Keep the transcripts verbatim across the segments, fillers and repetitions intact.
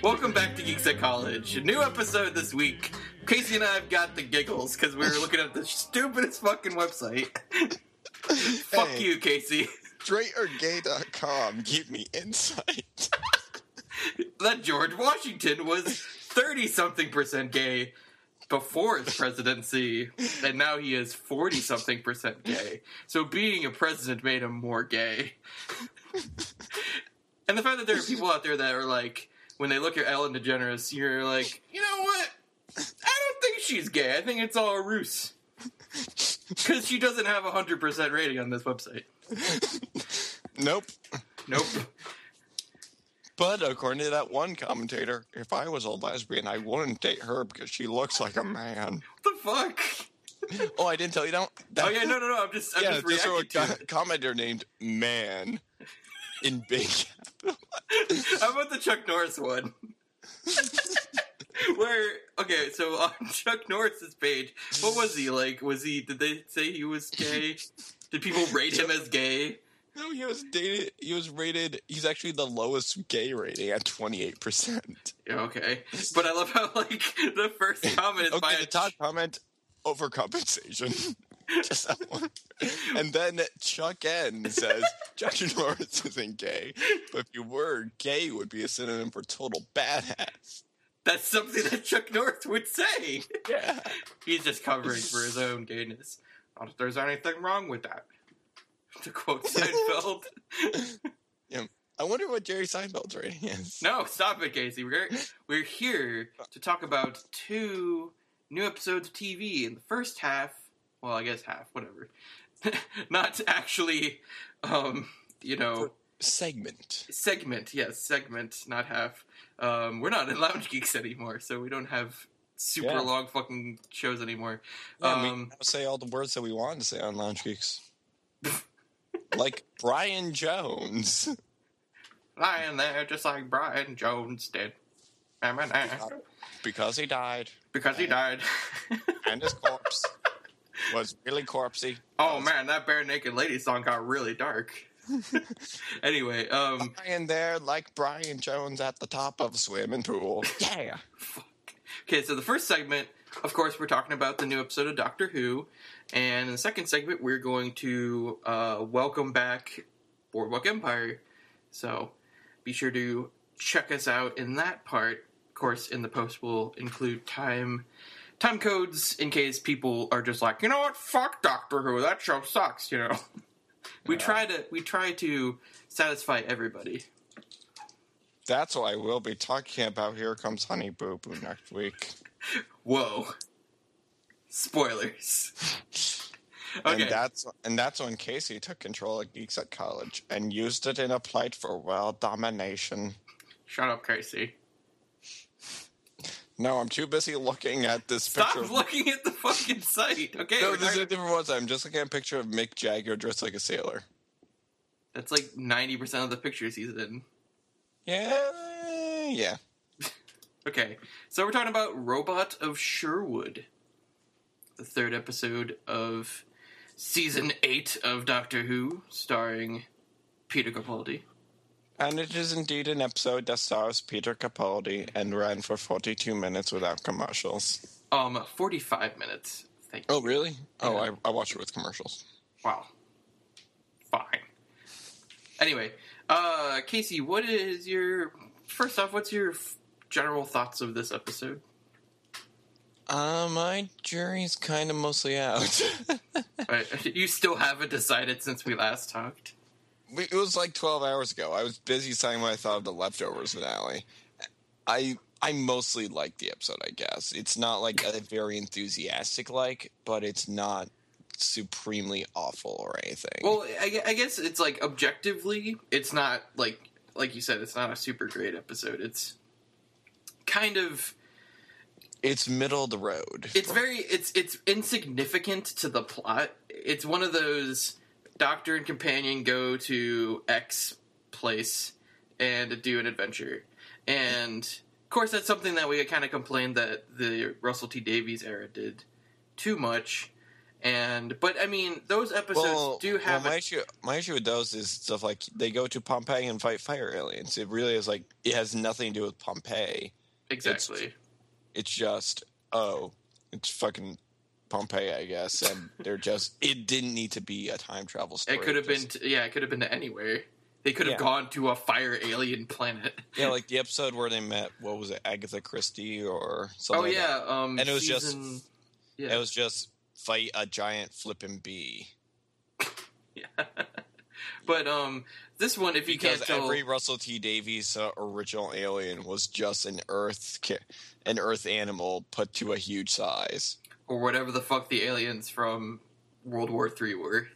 Welcome back to Geeks at College. A new episode this week. Casey and I have got the giggles because we were looking at the stupidest fucking website. Fuck Hey, you, Casey. straight or gay dot com give me insight. That George Washington was thirty-something percent gay before his presidency, and now he is forty-something percent gay. So being a president made him more gay. And the fact that there are people out there that are like, when they look at Ellen DeGeneres, you're like, you know what? I don't think she's gay. I think it's all a ruse. Because she doesn't have a one hundred percent rating on this website. Nope. Nope. But according to that one commentator, if I was a lesbian, I wouldn't date her because she looks like a man. What the fuck? Oh, I didn't tell you that? that Oh, yeah, no, no, no. I'm just, I'm yeah, just there's a reacting to co- it. commentator named Man in big capital. How about the Chuck Norris one? Where, okay, so on Chuck Norris's page, what was he like? Was he, did they say he was gay? Did people rate him as gay? No, he was dated. He was rated. He's actually the lowest gay rating at twenty-eight percent. Yeah, okay. But I love how, like, the first comment is Okay, by the a top comment: overcompensation. Just that one. And then Chuck N says Chuck Norris isn't gay, but if you were, gay would be a synonym for total badass. That's something that Chuck Norris would say. Yeah. He's just covering for his own gayness. Not if there's anything wrong with that. To quote Seinfeld. Yeah. I wonder what Jerry Seinfeld's rating is. No, stop it, Casey. We're we're here to talk about two new episodes of T V. In the first half, well, I guess half, whatever. Not actually, um, you know, Segment. segment. Yes, segment, not half. Um, we're not in Lounge Geeks anymore, so we don't have super Yeah. long fucking shows anymore. Yeah, we um, can now say all the words that we wanted to say on Lounge Geeks. Like Brian Jones. lying there just like Brian Jones did. Because he died. Because he died. And his corpse was really corpsey. Oh man, that Bare Naked Lady song got really dark. Anyway, um... Lying there like Brian Jones at the top of a swimming pool. Yeah. Okay, so the first segment, of course, we're talking about the new episode of Doctor Who. And in the second segment, we're going to uh, welcome back Boardwalk Empire. So be sure to check us out in that part. Of course, in the post, we'll include time time codes in case people are just like, you know what, fuck Doctor Who, that show sucks, you know. We Yeah. try to we try to satisfy everybody. That's what I will be talking about. Here Comes Honey Boo Boo next week. Whoa. Spoilers. Okay. And that's and that's when Casey took control of Geeks at College and used it in a plight for world domination. Shut up, Casey. No, I'm too busy looking at this Stop picture. Of, looking at the fucking site. Okay. no, we're this is talking- a different one. I'm just looking at a picture of Mick Jagger dressed like a sailor. That's like ninety percent of the pictures he's in. Yeah, yeah. Okay. So we're talking about Robot of Sherwood. The third episode of season eight of Doctor Who, starring Peter Capaldi. And it is indeed an episode that stars Peter Capaldi and ran for forty-two minutes without commercials. Um, forty-five minutes. Thank you. Oh, really? Oh, Yeah. I, I watched it with commercials. Wow. Fine. Anyway, uh, Casey, what is your... First off, what's your f- general thoughts of this episode? Uh, my jury's kind of mostly out. Right, you still haven't decided since we last talked. We- It was like twelve hours ago. I was busy saying what I thought of the Leftovers finale. I I mostly like the episode, I guess. It's not like a very enthusiastic like, but it's not supremely awful or anything. Well, I, gue- I guess it's like objectively, it's not like like you said, it's not a super great episode. It's kind of it's middle of the road. it's very it's it's insignificant to the plot. It's one of those Doctor and companion go to X place and do an adventure, and of course that's something that we kind of complained that the Russell T Davies era did too much. And but I mean, those episodes Well, do have well, my a, issue my issue with those is stuff like they go to Pompeii and fight fire aliens. It really is like it has nothing to do with Pompeii. exactly. It's, it's just oh, it's fucking Pompeii, I guess, and they're just it didn't need to be a time travel story. It could have been just, t- yeah, it could have been to anywhere. They could have Yeah. gone to a fire alien planet. yeah, like the episode where they met. What was it, Agatha Christie or something? Oh like yeah, that. um, And it was just- season, yeah. It was just fight a giant flipping bee. Yeah. But um, this one, if you Because can't tell, every Russell T Davies uh, original alien was just an Earth ki- an Earth animal put to a huge size. or whatever the fuck the aliens from World War Three were.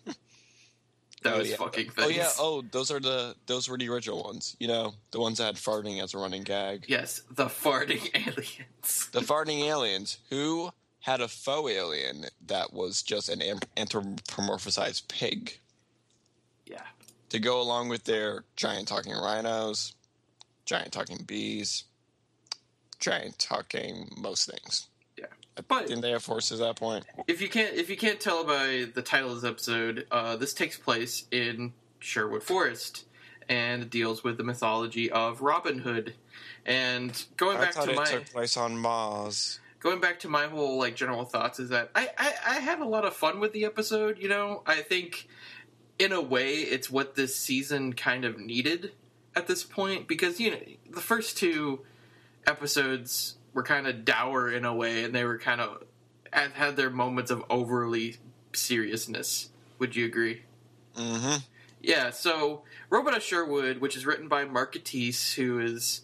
Oh, Those yeah. fucking Oh things. yeah. Oh, those are the those were the original ones. You know, the ones that had farting as a running gag. Yes, the farting aliens. The farting aliens who had a faux alien that was just an am- anthropomorphized pig Yeah. to go along with their giant talking rhinos, giant talking bees, giant talking most things. Yeah. But Didn't they have horses at that point? if you can't if you can't tell by the title of this episode, uh, this takes place in Sherwood Forest and deals with the mythology of Robin Hood. And going I back thought to it my took place on Mars. going back to my whole like general thoughts is that I, I, I had a lot of fun with the episode, you know. I think in a way it's what this season kind of needed at this point, because you know the first two episodes were kind of dour in a way, and they were kind of had, had their moments of overly seriousness. Would you agree? Mm-hmm. Yeah, so Robot of Sherwood, which is written by Mark Gatiss, who is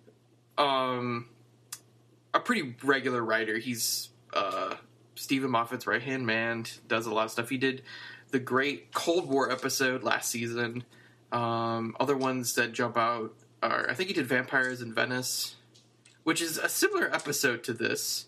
um, a pretty regular writer. He's uh, Stephen Moffat's right-hand man, does a lot of stuff. He did the great Cold War episode last season. Um, other ones that jump out are, I think he did Vampires in Venice, which is a similar episode to this.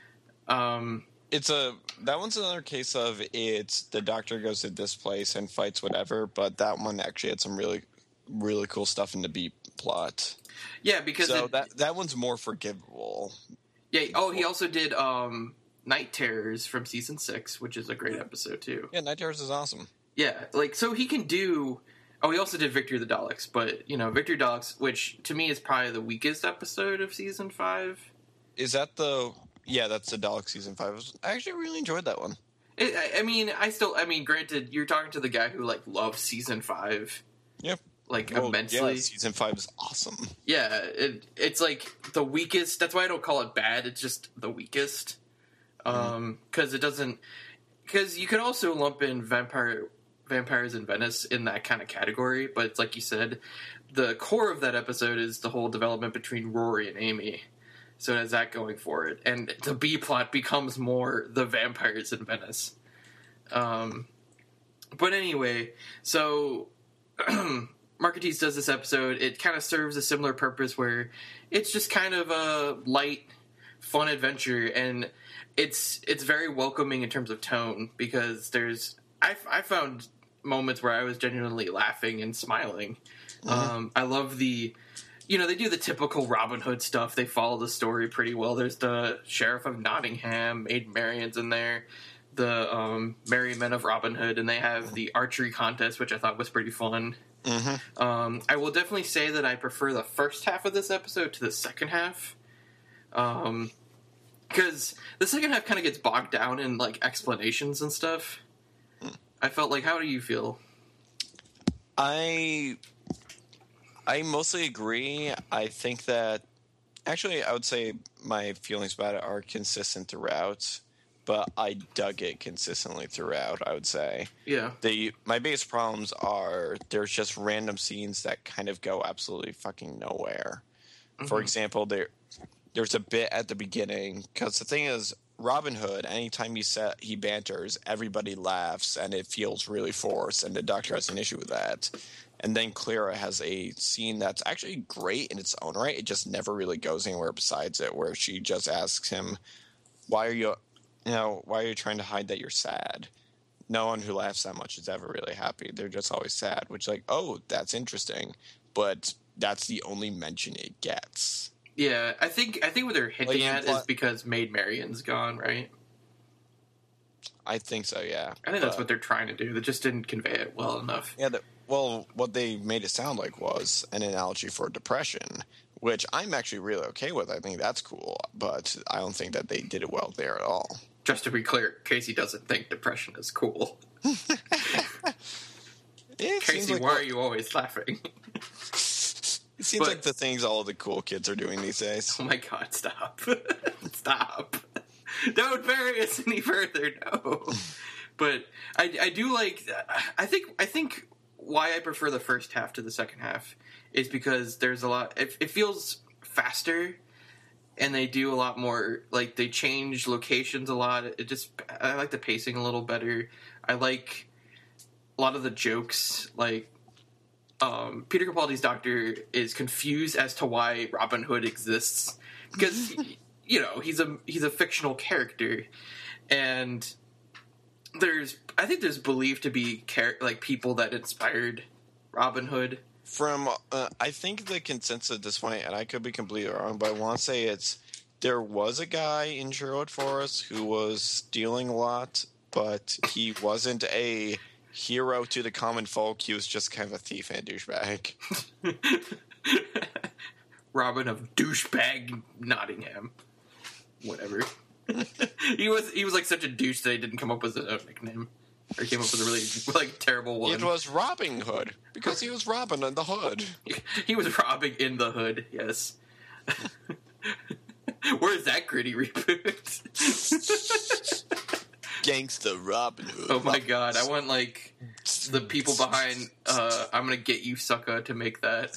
Um, It's a that one's another case of it's the doctor goes to this place and fights whatever, but that one actually had some really really cool stuff in the B plot. yeah, because So it, that that one's more forgivable. yeah. Oh, he also did um, Night Terrors from season six, which is a great episode too. Yeah, Night Terrors is awesome. Yeah, like so he can do. Oh, he also did Victory of the Daleks, but you know Victory of the Daleks, which to me is probably the weakest episode of season five. Is that the yeah? That's the Dalek season five. I actually really enjoyed that one. It, I, I mean, I still. I mean, granted, you're talking to the guy who like loves season five, Yep. like Well, immensely. yeah, season five is awesome. Yeah, it, it's like the weakest. That's why I don't call it bad. It's just the weakest. Um, because it doesn't. Because you could also lump in vampire vampires in Venice in that kind of category, but it's like you said, the core of that episode is the whole development between Rory and Amy. So it has that going for it, and the B plot becomes more the vampires in Venice. Um, but anyway, so Marketees does this episode. It kind of serves a similar purpose where it's just kind of a light, fun adventure, and it's it's very welcoming in terms of tone because there's I, I found moments where I was genuinely laughing and smiling. Mm-hmm. Um, I love the, you know, they do the typical Robin Hood stuff. They follow the story pretty well. There's the Sheriff of Nottingham, Maid Marian's in there, the um, Merry Men of Robin Hood, and they have the archery contest, which I thought was pretty fun. Mm-hmm. Um, I will definitely say that I prefer the first half of this episode to the second half. Um, because the second half kind of gets bogged down in, like, explanations and stuff. I felt like, how do you feel? I I mostly agree. I think that actually I would say my feelings about it are consistent throughout, but I dug it consistently throughout, I would say. Yeah. The my biggest problems are there's just random scenes that kind of go absolutely fucking nowhere. Mm-hmm. For example, there there's a bit at the beginning because the thing is Robin Hood, anytime he set, he banters, everybody laughs, and it feels really forced, and the Doctor has an issue with that. And then Clara has a scene that's actually great in its own right. It just never really goes anywhere besides it, where she just asks him, "Why are you, you know, why are you trying to hide that you're sad?" No one who laughs that much is ever really happy. They're just always sad, which, like, oh, that's interesting, but that's the only mention it gets. Yeah, I think I think what they're hinting Like, at impl- is because Maid Marian's gone, right? I think so, yeah. I think that's But- what they're trying to do. They just didn't convey it well enough. Yeah, the, well, what they made it sound like was an analogy for depression, which I'm actually really okay with. I think that's cool, but I don't think that they did it well there at all. Just to be clear, Casey doesn't think depression is cool. It Casey, seems like why what- are you always laughing? It seems But- like the things all the cool kids are doing these days. Oh my god, stop. Stop. Don't bury us any further, no. But I, I do like, I think, I think why I prefer the first half to the second half is because there's a lot, it, it feels faster, and they do a lot more, like, they change locations a lot. It just, I like the pacing a little better. I like a lot of the jokes, like, um, Peter Capaldi's doctor is confused as to why Robin Hood exists, because, you know, he's a, he's a fictional character, and there's, I think there's believed to be, char- like, people that inspired Robin Hood. From, uh, I think the consensus at this point, and I could be completely wrong, but I want to say it's, there was a guy in Sherwood Forest who was stealing a lot, but he wasn't a hero to the common folk. He was just kind of a thief and a douchebag. Robin of douchebag Nottingham. Whatever. he was he was like such a douche that he didn't come up with a nickname. Or he came up with a really like terrible one. It was Robin Hood, because he was Robin in the hood. He was robbing in the hood, yes. Where's that gritty reboot? Gangsta Robin Hood. Oh my god, I want like the people behind uh I'm gonna get you sucker to make that.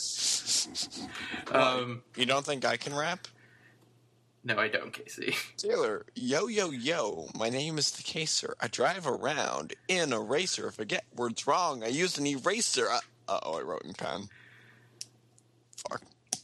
Um You don't think I can rap? no I don't, Casey. Taylor, yo, yo, yo, my name is the Caser. I drive around in a racer. Forget words wrong. I used an eraser. Uh oh, I wrote in pen. Fuck.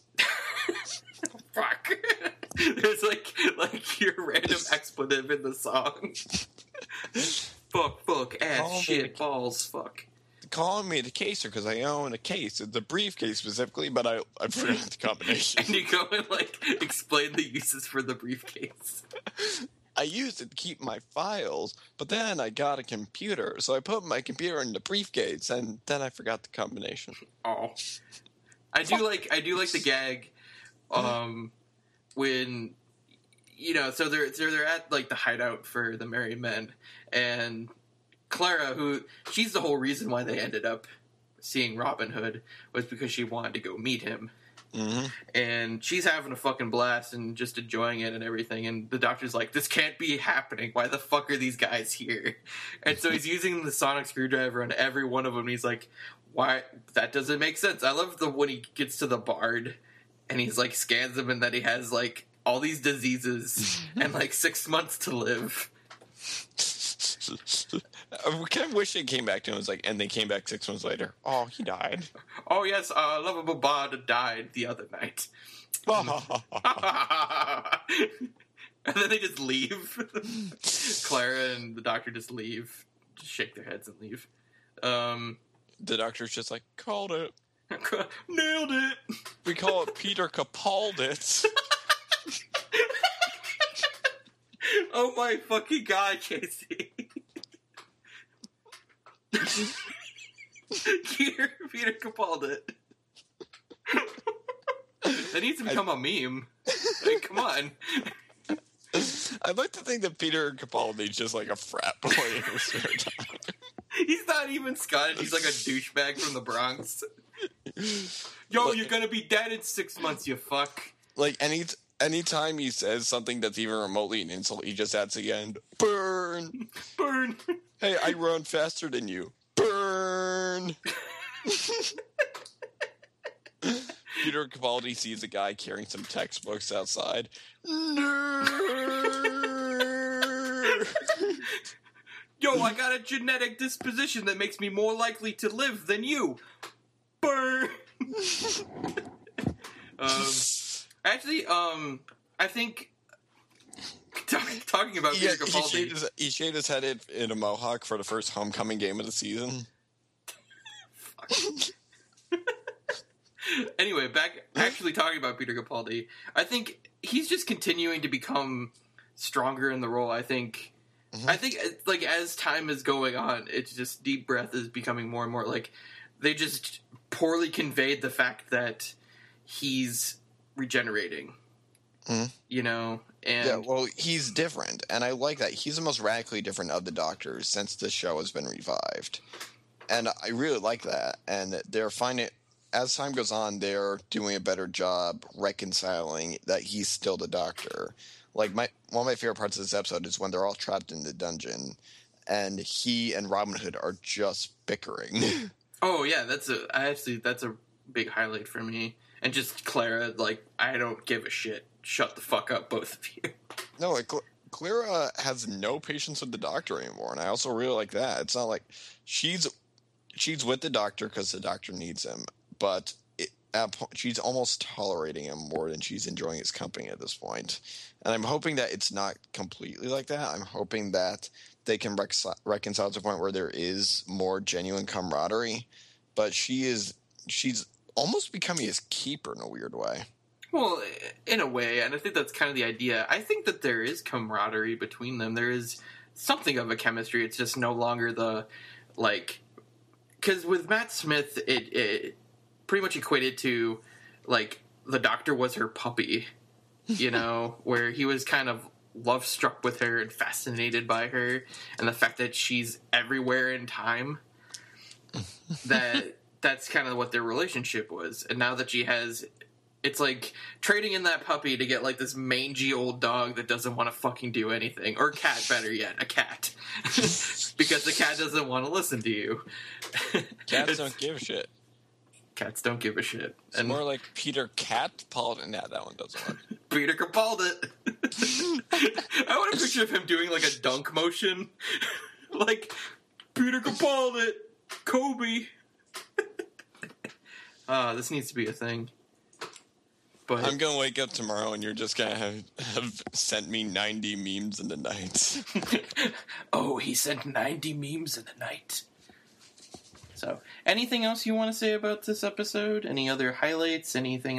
Fuck. There's like like your random expletive in the song. Fuck, fuck, ass, Call me shit, the- balls, fuck. Calling me the Caser because I own a case. It's a briefcase specifically, but I, I forgot the combination. And you go and like explain the uses for the briefcase. I used it to keep my files, but then I got a computer, so I put my computer in the briefcase, and then I forgot the combination. Oh. I do like I do like the gag um when you know, so they're they're they're at like the hideout for the Merry Men, and Clara, who she's the whole reason why they ended up seeing Robin Hood, was because she wanted to go meet him. Mm-hmm. And she's having a fucking blast and just enjoying it and everything. And the doctor's like, this can't be happening. Why the fuck are these guys here? And so he's using the sonic screwdriver on every one of them. And he's like, why? That doesn't make sense. I love the when he gets to the bard and he's like scans them and that he has like all these diseases and like six months to live. I kind of wish they came back to him. It was like, and they came back six months later. Oh, he died. Oh yes, uh, lovable bard died the other night. And then they just leave. Clara and the doctor just leave. Just shake their heads and leave. Um, The doctor's just like, called it. nailed it! We call it Peter Capaldi. Oh my fucking god, Casey. Peter, Peter Capaldi. That needs to become a meme. Like, come on. I'd like to think that Peter Capaldi's just like a frat boy in his spare time. He's not even Scottish. He's like a douchebag from the Bronx. Yo, you're gonna be dead in six months, you fuck. Like any anytime he says something that's even remotely an insult, he just adds the end. Burn. Burn. Hey, I run faster than you. Burn. Peter Capaldi sees a guy carrying some textbooks outside. Nerd. Yo, I got a genetic disposition that makes me more likely to live than you. Burn. um, actually, um, I think talk, talking about Yeah, Peter he, Capaldi. shaved his, he shaved his head in, in a mohawk for the first homecoming game of the season. Anyway, back actually talking about Peter Capaldi, I think he's just continuing to become stronger in the role. I think Mm-hmm. I think, like, as time is going on, it's just Deep Breath is becoming more and more, like, they just poorly conveyed the fact that he's regenerating. Mm-hmm. You know? And yeah, well, he's different, and I like that. He's the most radically different of the Doctors since the show has been revived. And I really like that. And they're finding, as time goes on, they're doing a better job reconciling that he's still the Doctor. Like, my one of my favorite parts of this episode is when they're all trapped in the dungeon, and he and Robin Hood are just bickering. Oh, yeah, that's a, I actually, that's a big highlight for me. And just Clara, like, I don't give a shit. Shut the fuck up, both of you. No, like, Cl- Clara has no patience with the Doctor anymore, and I also really like that. It's not like she's she's with the Doctor because the Doctor needs him, but it, at, she's almost tolerating him more than she's enjoying his company at this point. And I'm hoping that it's not completely like that. I'm hoping that they can rec- reconcile to a point where there is more genuine camaraderie, but she is she's almost becoming his keeper in a weird way. Well, in a way, and I think that's kind of the idea. I think that there is camaraderie between them. There is something of a chemistry. It's just no longer the, like... Because with Matt Smith, it, it pretty much equated to, like, the Doctor was her puppy, you know? Where he was kind of love-struck with her and fascinated by her. And the fact that she's everywhere in time. That that's kind of what their relationship was. And now that she has... It's like trading in that puppy to get, like, this mangy old dog that doesn't want to fucking do anything. Or cat, better yet, a cat. Because the cat doesn't want to listen to you. Cats don't give a shit. Cats don't give a shit. It's and more like Peter Capaldi. Nah, that one doesn't work. Peter Capaldi. I want a picture of him doing, like, a dunk motion. Like, Peter Capaldi. Kobe. Ah, uh, this needs to be a thing. But I'm going to wake up tomorrow and you're just going to have, have sent me ninety memes in the night. Oh, he sent ninety memes in the night. So, anything else you want to say about this episode? Any other highlights? Anything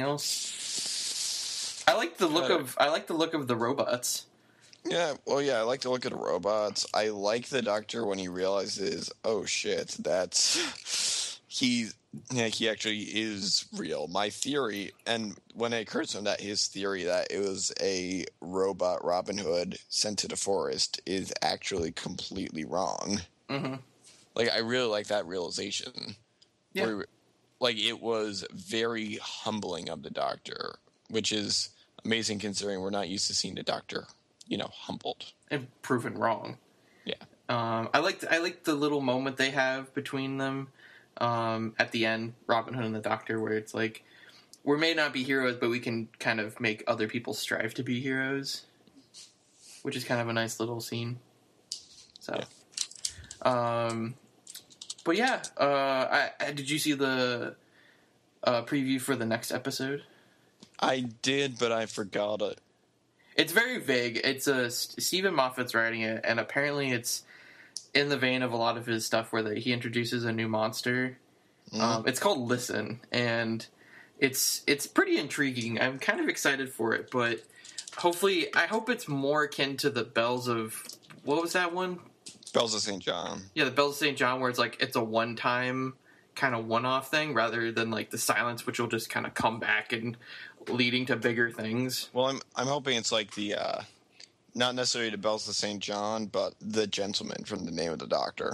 else? I like the look uh, of I like the look of the robots. Yeah, well, yeah, I like the look of the robots. I like the Doctor when he realizes, oh shit, that's he. Yeah, he actually is real. My theory, and when it occurs to him that his theory that it was a robot Robin Hood sent to the forest is actually completely wrong. Mm-hmm. Like, I really like that realization. Yeah. Where, like, it was very humbling of the Doctor, which is amazing considering we're not used to seeing the Doctor, you know, humbled. And proven wrong. Yeah. Um, I liked I liked the little moment they have between them. Um, at the end, Robin Hood and the Doctor, where it's like, we may not be heroes, but we can kind of make other people strive to be heroes, which is kind of a nice little scene. So, yeah. Um, but yeah, uh, I, I, did you see the uh, preview for the next episode? I did, but I forgot it. It's very vague. It's a Stephen Moffat's writing it, and apparently it's in the vein of a lot of his stuff where the, he introduces a new monster. Mm. Um, it's called Listen, and it's it's pretty intriguing. I'm kind of excited for it, but hopefully, I hope it's more akin to the Bells of... What was that one? Bells of Saint John. Yeah, the Bells of Saint John, where it's like, it's a one-time kind of one-off thing, rather than like the Silence, which will just kind of come back and leading to bigger things. Well, I'm I'm hoping it's like the... Uh... Not necessarily the Bells of Saint John, but the Gentleman from The Name of the Doctor.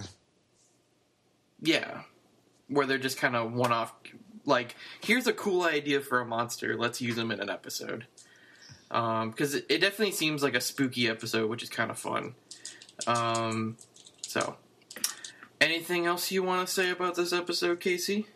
Yeah. Where they're just kind of one-off, like, here's a cool idea for a monster, let's use them in an episode. Because um, it, it definitely seems like a spooky episode, which is kind of fun. Um, so, anything else you want to say about this episode, Casey?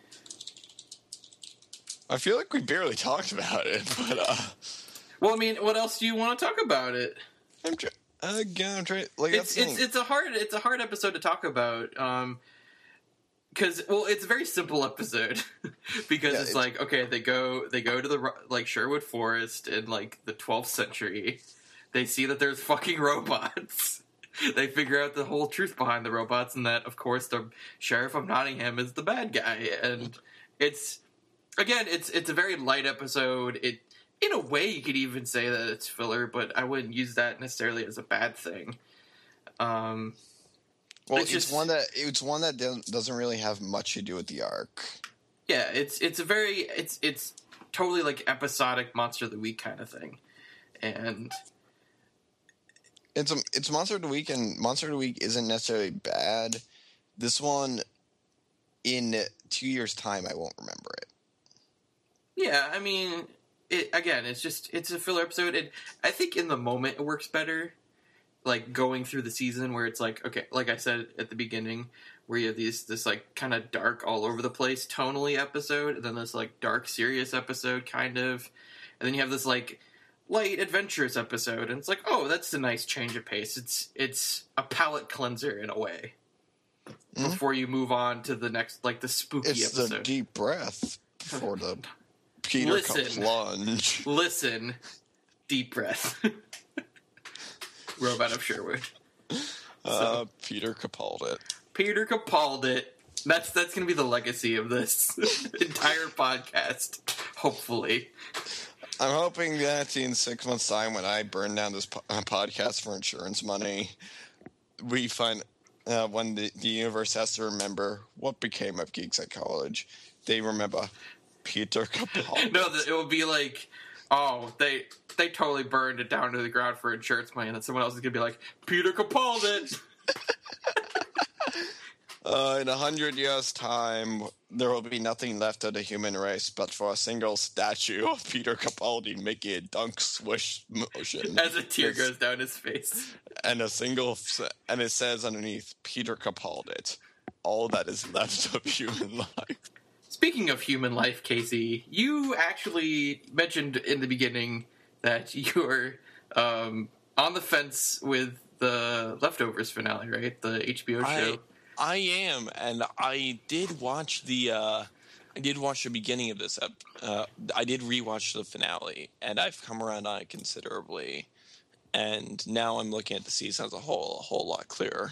I feel like we barely talked about it, but... Uh... Well, I mean, what else do you want to talk about it? I'm trying. Again, I'm trying. Like, it's it's it's a hard it's a hard episode to talk about. Um, because well, it's a very simple episode because yeah, it's, it's like okay, they go they go to the like Sherwood Forest in like the twelfth century. They see that there's fucking robots. They figure out the whole truth behind the robots, and that of course the sheriff of Nottingham is the bad guy. And it's again, it's it's a very light episode. It. In a way, you could even say that it's filler, but I wouldn't use that necessarily as a bad thing. Um, Well, it's it's, just- one that it's one that doesn't doesn't really have much to do with the arc. yeah, it's it's a very it's it's totally like episodic Monster of the Week kind of thing, and It's a it's Monster of the Week, and Monster of the Week isn't necessarily bad. This one, in two years' time, I won't remember it. yeah, I mean, it again, it's just it's a filler episode. It I think in the moment it works better, like going through the season where it's like okay, like I said at the beginning, where you have these this like kind of dark all over the place tonally episode, and then this like dark serious episode kind of, and then you have this like light adventurous episode, and it's like oh that's a nice change of pace. It's it's a palate cleanser in a way Mhm. before you move on to the next like the spooky It's episode. the deep breath before the Peter Listen. plunge. Listen, deep breath. Robot of Sherwood. Uh, Peter Capaldi it. Peter Capaldi it. That's that's going to be the legacy of this entire podcast. Hopefully, I'm hoping that in six months' time, when I burn down this po- uh, podcast for insurance money, we find uh, when the, the universe has to remember what became of Geeks at College, they remember Peter Capaldi. no, that it will be like, oh, they they totally burned it down to the ground for insurance money, and then someone else is going to be like, Peter Capaldi it. Uh, in a hundred years' time, there will be nothing left of the human race but for a single statue of Peter Capaldi making a dunk swish motion. As a tear Yes. goes down his face. And a single, and it says underneath, Peter Capaldi it. All that is left of human life. Speaking of human life, Casey, you actually mentioned in the beginning that you're um, on the fence with the Leftovers finale, right? The H B O show. I, I am, and I did watch the, uh, I did watch the beginning of this ep- uh, I did rewatch the finale, and I've come around on it considerably. And now I'm looking at the season as a whole, a whole lot clearer.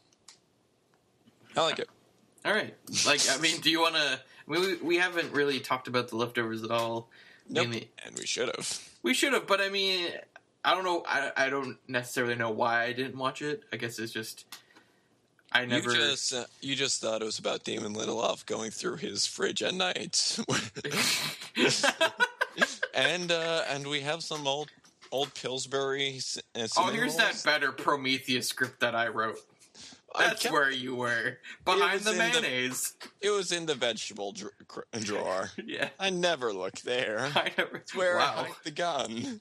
I like it. All right. Like, I mean, do you want to? I mean, we, we haven't really talked about the Leftovers at all. Nope. Mainly- And we should have. we should have, but I mean, I don't know. I, I don't necessarily know why I didn't watch it. I guess it's just I never. You just uh, you just thought it was about Damon Lindelof going through his fridge at night, and uh, and we have some old old Pillsbury. c- Uh, oh, here's cinnamon that rolls. better Prometheus script that I wrote. I That's kept- where you were behind was the in the- mayonnaise. It was in the vegetable dr- cr- drawer. Yeah, I never looked there. I never. It's where I wow. hide the gun.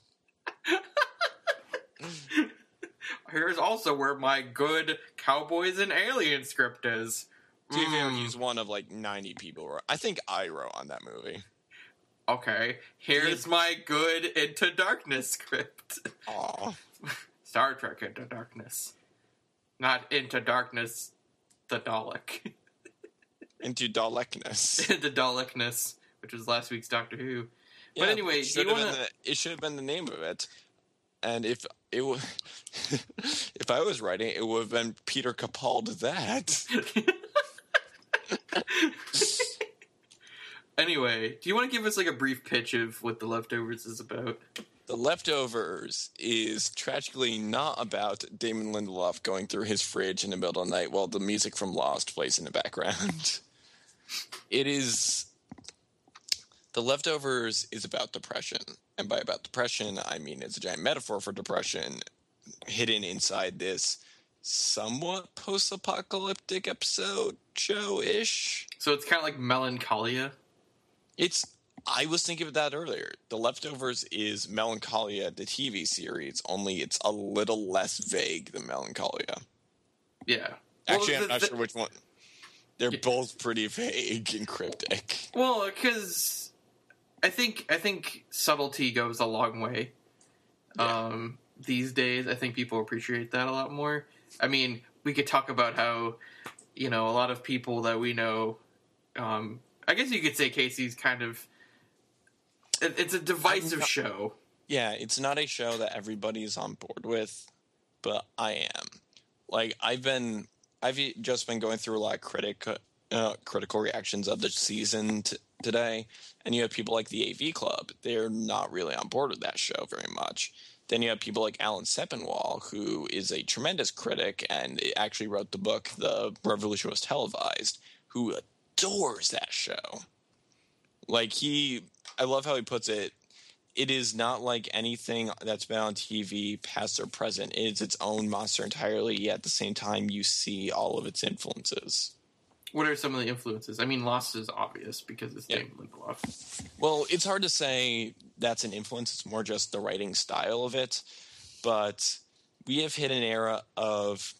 Here's also where my good Cowboys and Alien script is. To be fair, Mm, he's one of like ninety people. who- I think I wrote on that movie. okay, here's my good Into Darkness script. Aw. Star Trek Into Darkness. Not Into Darkness, the Dalek. Into Dalekness. Into Dalekness, which was last week's Doctor Who. But anyway, it do should you have wanna- been the, it should have been the name of it. And if it w- if I was writing, it would have been Peter Capaldi that. Anyway, do you want to give us like a brief pitch of what The Leftovers is about? The Leftovers is tragically not about Damon Lindelof going through his fridge in the middle of the night while the music from Lost plays in the background. It is... The Leftovers is about depression. And by about depression, I mean it's a giant metaphor for depression hidden inside this somewhat post-apocalyptic episode show-ish. So it's kind of like Melancholia. It's... I was thinking of that earlier. The Leftovers is Melancholia, the T V series, only it's a little less vague than Melancholia. Yeah. Actually, well, I'm not the- sure which one. They're Yeah. both pretty vague and cryptic. Well, because I think I think subtlety goes a long way. Yeah. Um, these days, I think people appreciate that a lot more. I mean, we could talk about how you know a lot of people that we know. Um, I guess you could say Casey's kind of. It, it's a divisive not- show. Yeah, it's not a show that everybody's on board with, but I am. Like, I've been, I've just been going through a lot of critic uh, critical reactions of the season t- today. And you have people like the A V Club. They're not really on board with that show very much. Then you have people like Alan Sepinwall, who is a tremendous critic and actually wrote the book The Revolution Was Televised, who adores that show. Like he, I love how he puts it, it is not like anything that's been on T V, past or present. It's its own monster entirely, yet at the same time you see all of its influences. What are some of the influences? I mean, Lost is obvious because it's Yeah. David Lindelof. Well, it's hard to say that's an influence. It's more just the writing style of it. But we have hit an era of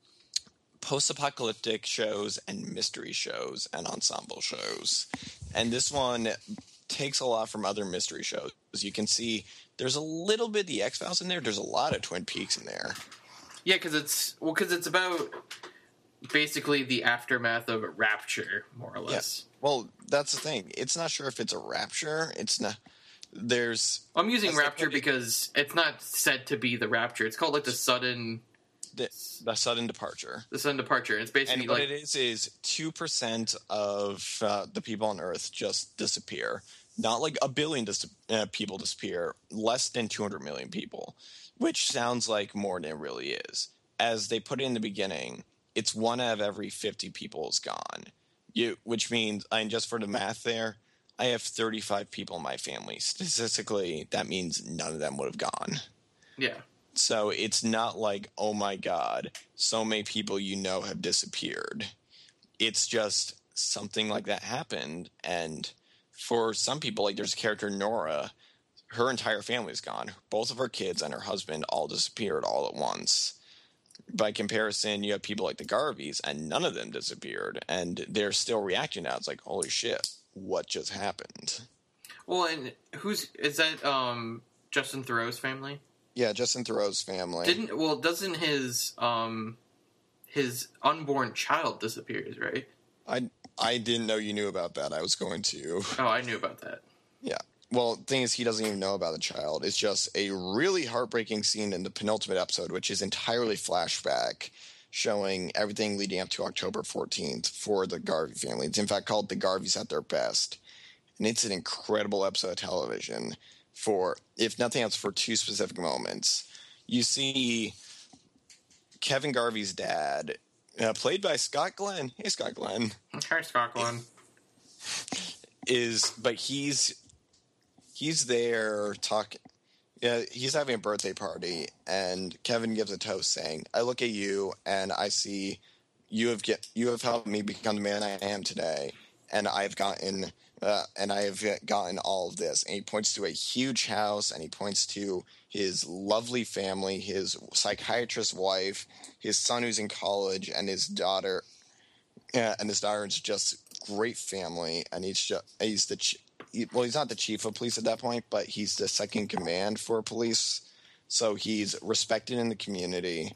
post-apocalyptic shows and mystery shows and ensemble shows. And this one takes a lot from other mystery shows. As you can see, there's a little bit of the X-Files in there. There's a lot of Twin Peaks in there. Yeah, because it's well, because it's about basically the aftermath of a rapture, more or less. Yeah. Well, that's the thing. It's not sure if it's a rapture. It's not. There's. I'm using rapture because it's not said to be the rapture. It's called like the sudden. The, the sudden departure. The sudden departure. It's basically and what like it is is two percent of uh, the people on Earth just disappear. Not like a billion dis- uh, people disappear. Less than two hundred million people, which sounds like more than it really is. As they put it in the beginning, it's one out of every fifty people is gone. You, which means, I mean, just for the math there, I have thirty-five people in my family. Statistically, that means none of them would have gone. Yeah. So it's not like, oh my God, so many people you know have disappeared. It's just something like that happened. And for some people, like there's a character, Nora, her entire family is gone. Both of her kids and her husband all disappeared all at once. By comparison, you have people like the Garveys, and none of them disappeared. And they're still reacting now. It's like, holy shit, what just happened? Well, and who's, is that um, Justin Theroux's family? Yeah, Justin Theroux's family. Didn't well? Doesn't his um his unborn child disappears? Right. I I didn't know you knew about that. I was going to. Oh, I knew about that. Yeah. Well, the thing is, he doesn't even know about the child. It's just a really heartbreaking scene in the penultimate episode, which is entirely flashback, showing everything leading up to October fourteenth for the Garvey family. It's in fact called The Garveys at Their Best, and it's an incredible episode of television. For, if nothing else, for two specific moments. You see Kevin Garvey's dad, uh, played by Scott Glenn. Hey, Scott Glenn. Hi, Scott Glenn. Is, but he's, he's there talking. Yeah, he's having a birthday party, and Kevin gives a toast saying, I look at you, and I see you have get, you have helped me become the man I am today, and I've gotten... Uh, and I have gotten all of this. And he points to a huge house, and he points to his lovely family, his psychiatrist wife, his son who's in college, and his daughter. Uh, and his daughter is just great family. And he's just, he's the ch- he, well, he's not the chief of police at that point, but he's the second command for police. So he's respected in the community,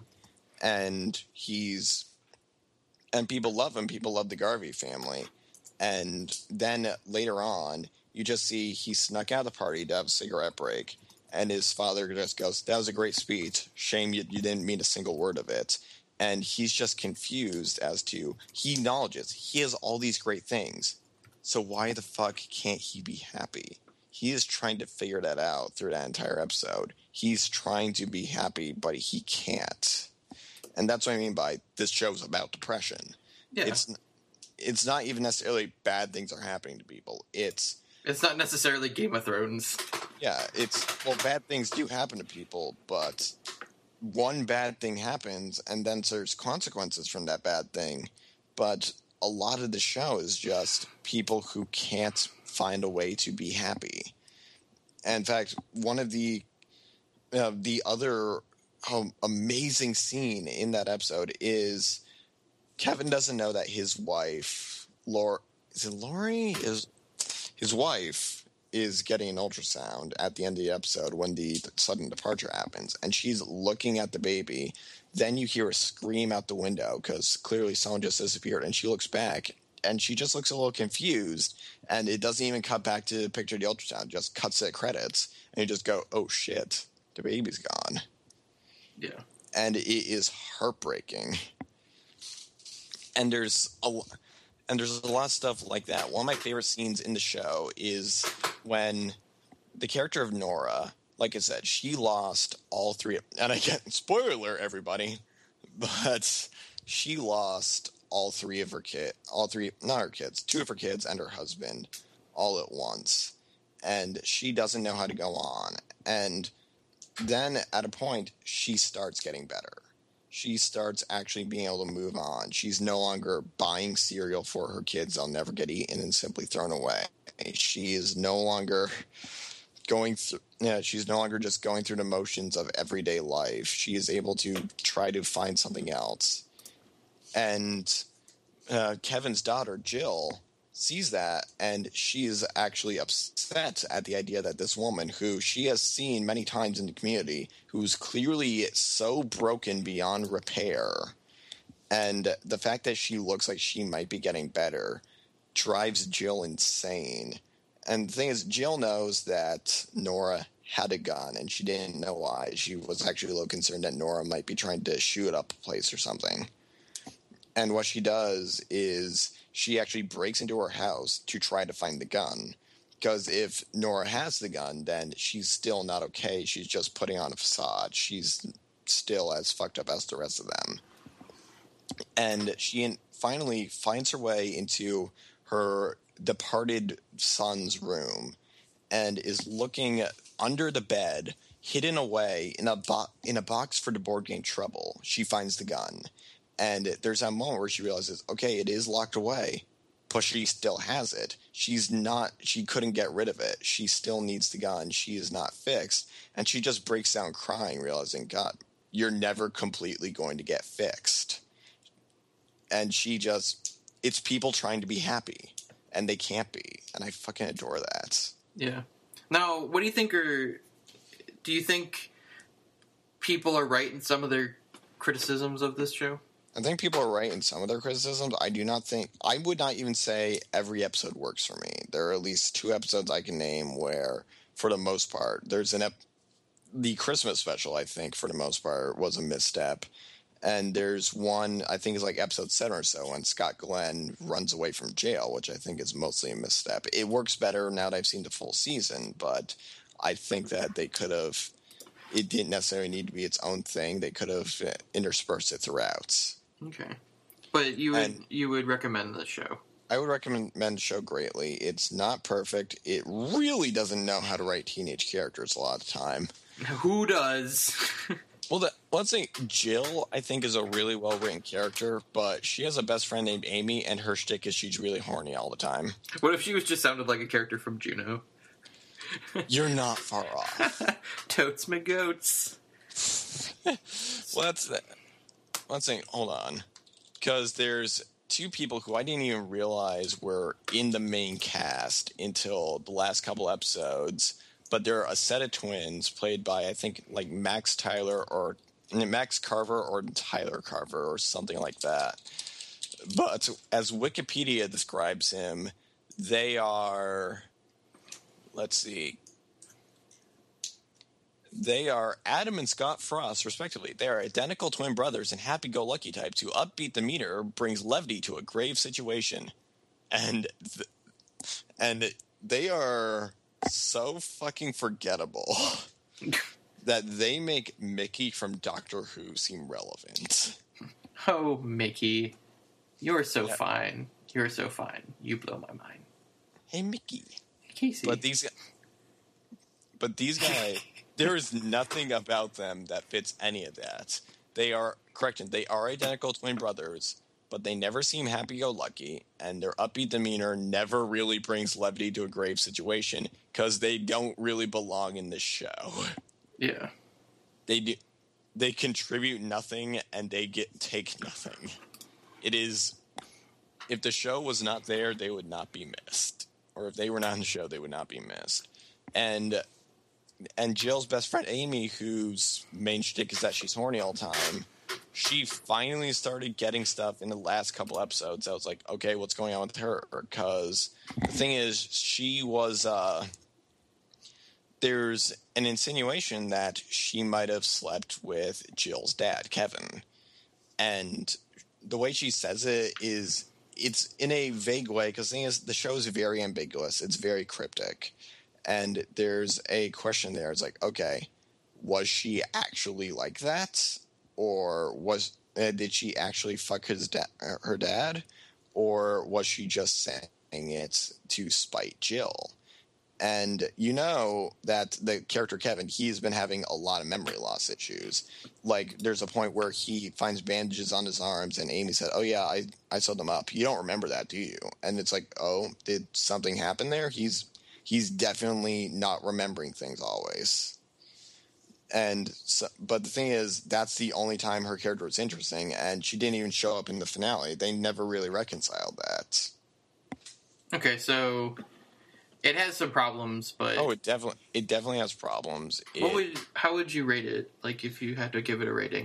and he's and people love him. People love the Garvey family. And then later on, you just see he snuck out of the party to have a cigarette break, and his father just goes, that was a great speech. Shame you, you didn't mean a single word of it. And he's just confused as to, he acknowledges he has all these great things. So why the fuck can't he be happy? He is trying to figure that out through that entire episode. He's trying to be happy, but he can't. And that's what I mean by this show's about depression. Yeah. It's It's not even necessarily bad things are happening to people. It's It's not necessarily Game of Thrones. yeah, it's well, bad things do happen to people, but one bad thing happens, and then there's consequences from that bad thing. But a lot of the show is just people who can't find a way to be happy. And in fact, one of the uh, the other um, amazing scene in that episode is Kevin doesn't know that his wife, Laura, is it Lori? Is his wife is getting an ultrasound at the end of the episode when the sudden departure happens, and she's looking at the baby. Then you hear a scream out the window because clearly someone just disappeared, and she looks back, and she just looks a little confused, and it doesn't even cut back to the picture of the ultrasound. It just cuts to the credits, and you just go, oh shit, the baby's gone. Yeah. And it is heartbreaking. And there's a and there's a lot of stuff like that. One of my favorite scenes in the show is when the character of Nora, like I said, she lost all three, and I get, spoiler alert, everybody, but she lost all three of her kids, all three, not her kids, two of her kids and her husband all at once. And she doesn't know how to go on. And then at a point, she starts getting better. She starts actually being able to move on. She's no longer buying cereal for her kids they'll never get eaten and simply thrown away. She is no longer going through, yeah, she's no longer just going through the motions of everyday life. She is able to try to find something else. And uh, Kevin's daughter, Jill, sees that, and she is actually upset at the idea that this woman, who she has seen many times in the community, who's clearly so broken beyond repair, and the fact that she looks like she might be getting better drives Jill insane. And the thing is, Jill knows that Nora had a gun, and she didn't know why. She was actually a little concerned that Nora might be trying to shoot up a place or something. And what she does is she actually breaks into her house to try to find the gun. Because if Nora has the gun, then she's still not okay. She's just putting on a facade. She's still as fucked up as the rest of them. And she finally finds her way into her departed son's room and is looking under the bed, hidden away in a, bo- in a box for the board game Trouble. She finds the gun. And there's that moment where she realizes, okay, it is locked away, but she still has it. She's not, she couldn't get rid of it. She still needs the gun. She is not fixed. And she just breaks down crying, realizing, God, you're never completely going to get fixed. And she just, it's people trying to be happy, and they can't be. And I fucking adore that. Yeah. Now, what do you think are, do you think people are right in some of their criticisms of this show? I think people are right in some of their criticisms. I do not think, I would not even say every episode works for me. There are at least two episodes I can name where, for the most part, there's an ep, the Christmas special, I think, for the most part, was a misstep. And there's one, I think it's like episode seven or so, when Scott Glenn runs away from jail, which I think is mostly a misstep. It works better now that I've seen the full season, but I think that they could have, it didn't necessarily need to be its own thing. They could have interspersed it throughout. Okay. But you would And you would recommend the show? I would recommend the show greatly. It's not perfect. It really doesn't know how to write teenage characters a lot of the time. Who does? Well, the, let's say Jill, I think, is a really well-written character, but she has a best friend named Amy, and her shtick is she's really horny all the time. What if she was just sounded like a character from Juno? You're not far off. Totes my goats. Well, that's the, let's say, hold on. Because there's two people who I didn't even realize were in the main cast until the last couple episodes. But they're a set of twins played by, I think, like Max Tyler or Max Carver or Tyler Carver or something like that. But as Wikipedia describes him, they are, let's see, they are Adam and Scott Frost, respectively. They are identical twin brothers and happy-go-lucky types who upbeat the meter brings levity to a grave situation. And th- and they are so fucking forgettable that they make Mickey from Doctor Who seem relevant. Oh, Mickey. You're so Yeah. fine. You're so fine. You blow my mind. Hey, Mickey. Casey. But these, but these guys, there is nothing about them that fits any of that. They are, correction, they are identical twin brothers, but they never seem happy-go-lucky, and their upbeat demeanor never really brings levity to a grave situation, because they don't really belong in this show. Yeah. They do, they contribute nothing, and they get take nothing. It is, if the show was not there, they would not be missed. Or if they were not in the show, they would not be missed. And and Jill's best friend, Amy, whose main shtick is that she's horny all the time, she finally started getting stuff in the last couple episodes. I was like, okay, what's going on with her? Because the thing is, she was, uh, there's an insinuation that she might have slept with Jill's dad, Kevin. And the way she says it is, it's in a vague way, because the thing is, the show is very ambiguous. It's very cryptic. And there's a question there. It's like, okay, was she actually like that? Or was uh, did she actually fuck his da- her dad? Or was she just saying it to spite Jill? And you know that the character Kevin, he's been having a lot of memory loss issues. Like, there's a point where he finds bandages on his arms, and Amy said, oh, yeah, I, I sewed them up. You don't remember that, do you? And it's like, oh, did something happen there? He's he's definitely not remembering things always. And so, but the thing is, that's the only time her character was interesting, and she didn't even show up in the finale. They never really reconciled that. Okay, so it has some problems, but oh, it definitely it definitely has problems. What it, would how would you rate it? Like, if you had to give it a rating?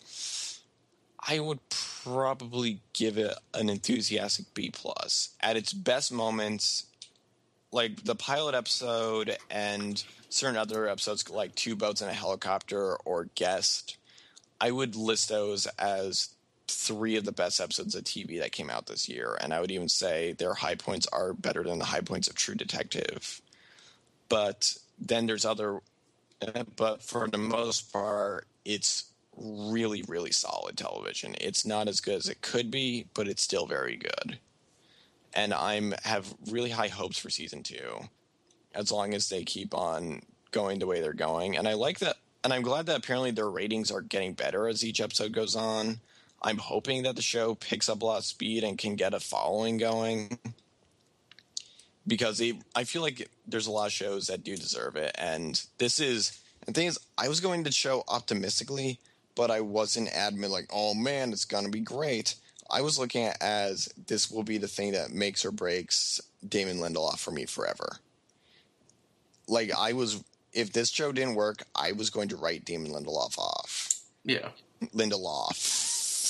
I would probably give it an enthusiastic B plus. At its best moments, like the pilot episode and certain other episodes like Two Boats and a Helicopter or Guest, I would list those as three of the best episodes of T V that came out this year. And I would even say their high points are better than the high points of True Detective. But then there's other, but for the most part, it's really, really solid television. It's not as good as it could be, but it's still very good. And I'm have really high hopes for season two, as long as they keep on going the way they're going. And I like that, and I'm glad that apparently their ratings are getting better as each episode goes on. I'm hoping that the show picks up a lot of speed and can get a following going, because they, I feel like there's a lot of shows that do deserve it. And this is, the thing is, I was going to the show optimistically, but I wasn't adamant like, oh man, it's going to be great. I was looking at it as this will be the thing that makes or breaks Damon Lindelof for me forever. Like, I was, if this show didn't work, I was going to write Damon Lindelof off. Yeah. Lindelof.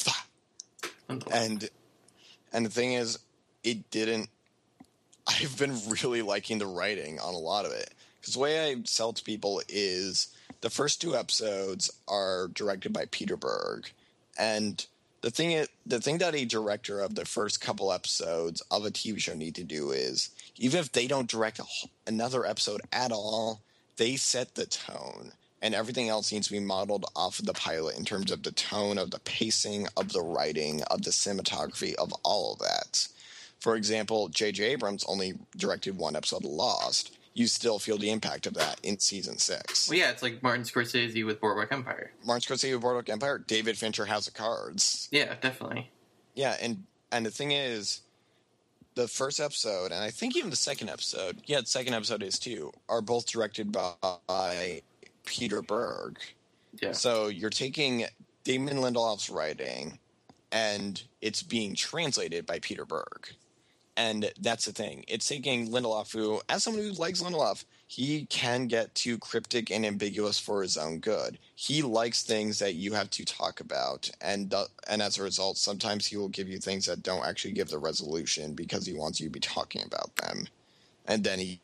And, and the thing is, it didn't, I've been really liking the writing on a lot of it. Because the way I sell to people is the first two episodes are directed by Peter Berg. And the thing is, the thing that a director of the first couple episodes of a T V show need to do is, even if they don't direct a, another episode at all, they set the tone. And everything else needs to be modeled off of the pilot in terms of the tone, of the pacing, of the writing, of the cinematography, of all of that. For example, J J Abrams only directed one episode of Lost. You still feel the impact of that in season six. Well, yeah, it's like Martin Scorsese with Boardwalk Empire. Martin Scorsese with Boardwalk Empire. David Fincher, House of Cards. Yeah, definitely. Yeah, and and the thing is, the first episode, and I think even the second episode, yeah, the second episode is too, are both directed by, by Peter Berg. Yeah. So you're taking Damon Lindelof's writing, and it's being translated by Peter Berg. And that's the thing. It's taking Lindelof, who, as someone who likes Lindelof, he can get too cryptic and ambiguous for his own good. He likes things that you have to talk about, and uh, and as a result, sometimes he will give you things that don't actually give the resolution because he wants you to be talking about them. And then he...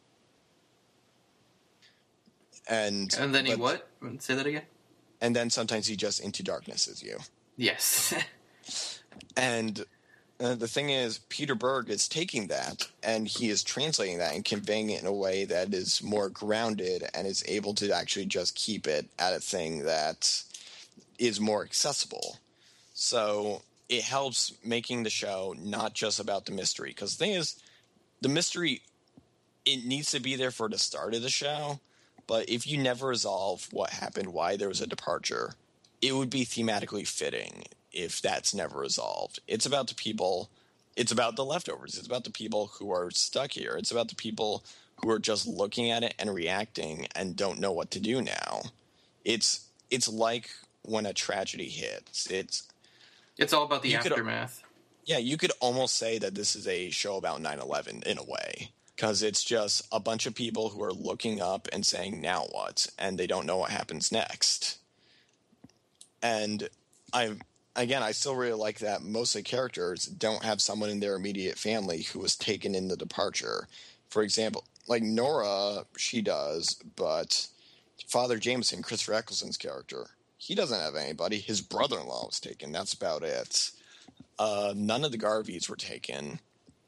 And, and then he but, what? Say that again? And then sometimes he just into darknesses you. Yes. And... Uh, the thing is, Peter Berg is taking that, and he is translating that and conveying it in a way that is more grounded and is able to actually just keep it at a thing that is more accessible. So it helps making the show not just about the mystery. Because the thing is, the mystery, it needs to be there for the start of the show, but if you never resolve what happened, why there was a departure, it would be thematically fitting if that's never resolved. It's about the people, it's about the leftovers, it's about the people who are stuck here, it's about the people who are just looking at it and reacting and don't know what to do now. It's it's like when a tragedy hits. It's it's all about the aftermath. Could, yeah, you could almost say that this is a show about nine eleven in a way, because it's just a bunch of people who are looking up and saying, now what? And they don't know what happens next. And I Again, I still really like that most of the characters don't have someone in their immediate family who was taken in the departure. For example, like Nora, she does, but Father Jameson, Christopher Eccleston's character, he doesn't have anybody. His brother-in-law was taken. That's about it. Uh, none of the Garveys were taken.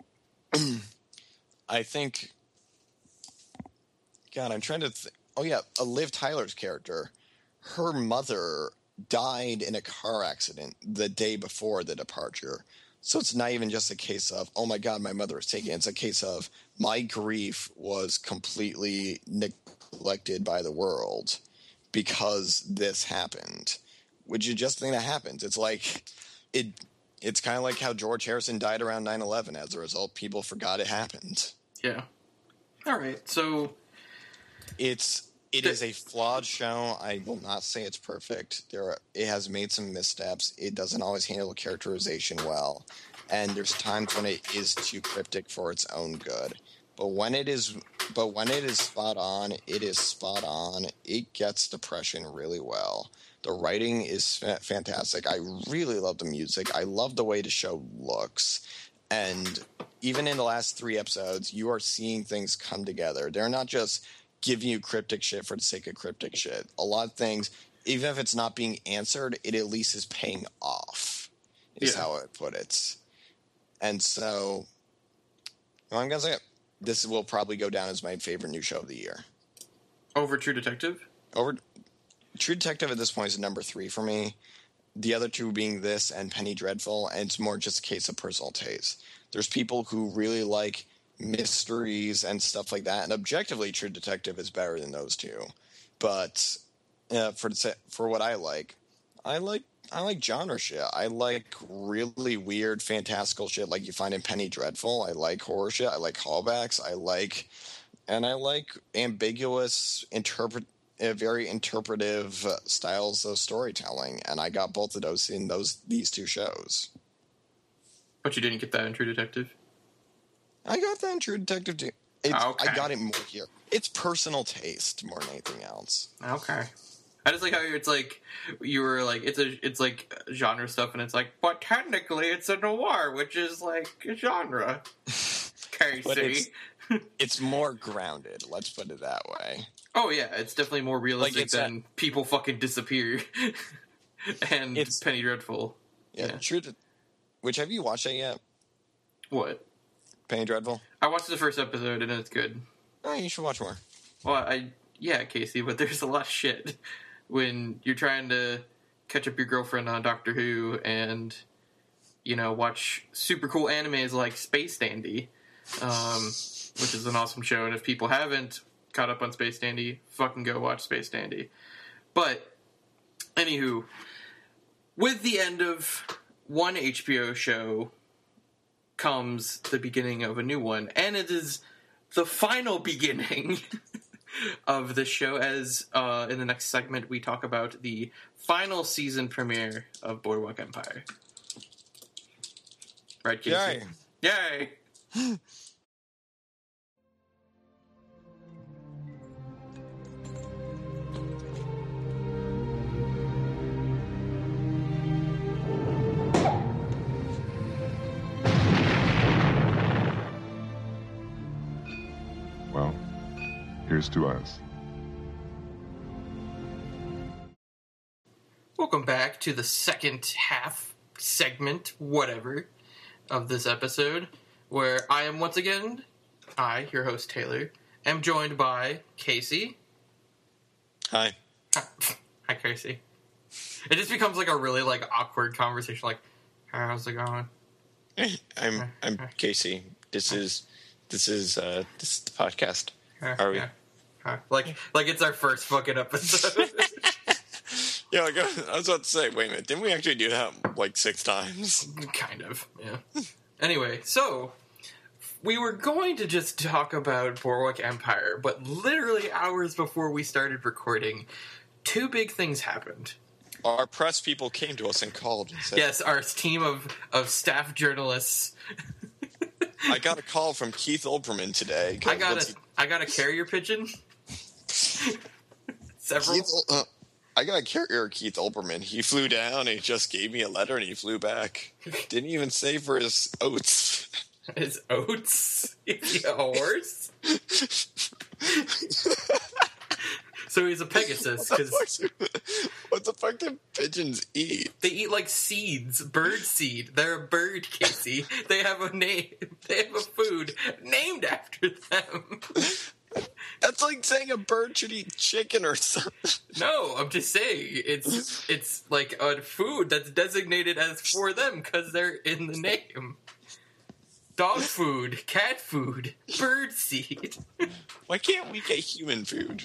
I think... God, I'm trying to... Th- oh, yeah, uh, Liv Tyler's character. Her mother died in a car accident the day before the departure. So it's not even just a case of, oh my God, my mother was taken. It's a case of my grief was completely neglected by the world because this happened, which is just a thing that happens. It's like, it. it's kind of like how George Harrison died around nine eleven. As a result, people forgot it happened. Yeah. All right. So it's, it is a flawed show. I will not say it's perfect. There, are, it has made some missteps. It doesn't always handle characterization well, and there's times when it is too cryptic for its own good. But when it is, but when it is spot on, it is spot on. It gets depression really well. The writing is fa- fantastic. I really love the music. I love the way the show looks, and even in the last three episodes, you are seeing things come together. They're not just giving you cryptic shit for the sake of cryptic shit. A lot of things, even if it's not being answered, it at least is paying off, is yeah. how I put it. And so, well, I'm going to say it. This will probably go down as my favorite new show of the year. Over True Detective? Over True Detective at this point is number three for me. The other two being this and Penny Dreadful, and it's more just a case of personal taste. There's people who really like mysteries and stuff like that, and objectively True Detective is better than those two. But uh, for for what I like, I like I like genre shit. I like really weird, fantastical shit like you find in Penny Dreadful. I like horror shit. I like callbacks. I like, and I like ambiguous, interpret, uh, very interpretive uh, styles of storytelling. And I got both of those in those these two shows. But you didn't get that in True Detective? I got that in True Detective too. It's, okay. I got it more here. It's personal taste more than anything else. Okay. I just like how it's like you were like it's a it's like genre stuff, and it's like, but technically it's a noir, which is like a genre. Casey. But it's, it's more grounded. Let's put it that way. Oh yeah, it's definitely more realistic like than a, people fucking disappear and it's Penny Dreadful. Yeah, yeah. True. To, which have you watched that yet? What? Penny Dreadful? I watched the first episode and it's good. Oh, you should watch more. Well, I yeah, Casey, but there's a lot of shit when you're trying to catch up your girlfriend on Doctor Who and, you know, watch super cool animes like Space Dandy, um, which is an awesome show. And if people haven't caught up on Space Dandy, fucking go watch Space Dandy. But, anywho, with the end of one H B O show comes the beginning of a new one, and it is the final beginning of the show, as uh, in the next segment we talk about the final season premiere of Boardwalk Empire. Right, Casey? Yay! Yay! Well, here's to us. Welcome back to the second half segment, whatever, of this episode, where I am once again, I, your host Taylor, am joined by Casey. Hi. Hi, Casey. It just becomes like a really like awkward conversation, like, how's it going? Hey, I'm I'm Casey. This is this is uh this is the podcast. How are we? Yeah. Like like it's our first fucking episode. Yeah, like, I was about to say, wait a minute, didn't we actually do that like six times? Kind of, yeah. Anyway, so we were going to just talk about Boardwalk Empire, but literally hours before we started recording, two big things happened. Our press people came to us and called and said... Yes, our team of, of staff journalists. I got a call from Keith Olbermann today. I got a, he... I got a carrier pigeon. Several. Keith, uh, I got a carrier Keith Olbermann. He flew down and he just gave me a letter and he flew back. Didn't even say for his oats. His oats? Is he a horse? So he's a Pegasus. Cause... What What the fuck do pigeons eat? They eat like seeds, bird seed. They're a bird, Casey. They have a name. They have a food named after them. That's like saying a bird should eat chicken or something. No, I'm just saying it's it's like a food that's designated as for them because they're in the name. Dog food, cat food, bird seed. Why can't we get human food?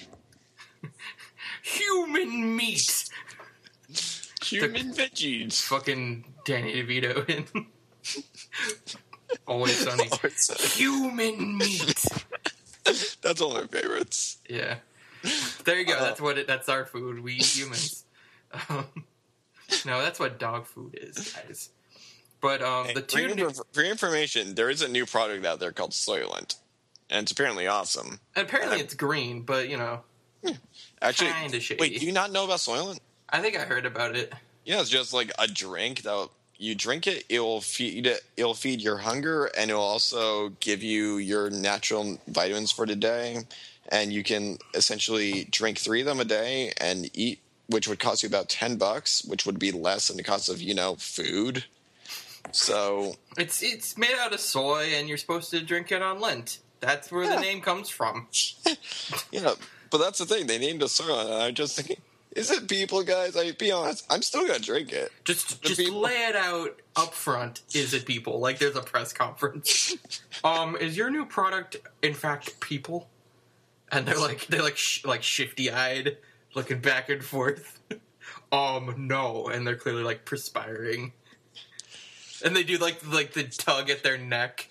Human meat. Human the, veggies. Fucking Danny DeVito in Always Sunny. Always Sunny. Human meat. That's all my favorites. Yeah. There you go. Uh, that's what it. That's our food. We eat humans. Um, no, that's what dog food is, guys. But um, hey, the two. For, new- for your information, there is a new product out there called Soylent, and it's apparently awesome. And apparently, and it's green, but you know, actually, kind of shady. Wait, do you not know about Soylent? I think I heard about it. Yeah, it's just like a drink that you drink it, it will feed it, it'll feed your hunger, and it will also give you your natural vitamins for the day. And you can essentially drink three of them a day and eat, which would cost you about ten bucks, which would be less than the cost of, you know, food. So it's it's made out of soy, and you're supposed to drink it on Lent. That's where yeah. the name comes from. Yeah, but that's the thing. They named it Soylent, and I'm just thinking, is it people, guys? I be honest, I'm still gonna drink it. Just the just people. Lay it out up front. Is it people? Like there's a press conference. um, is your new product in fact people? And they're like they're like sh- like shifty eyed, looking back and forth. um, no, and they're clearly like perspiring. And they do like like the tug at their neck,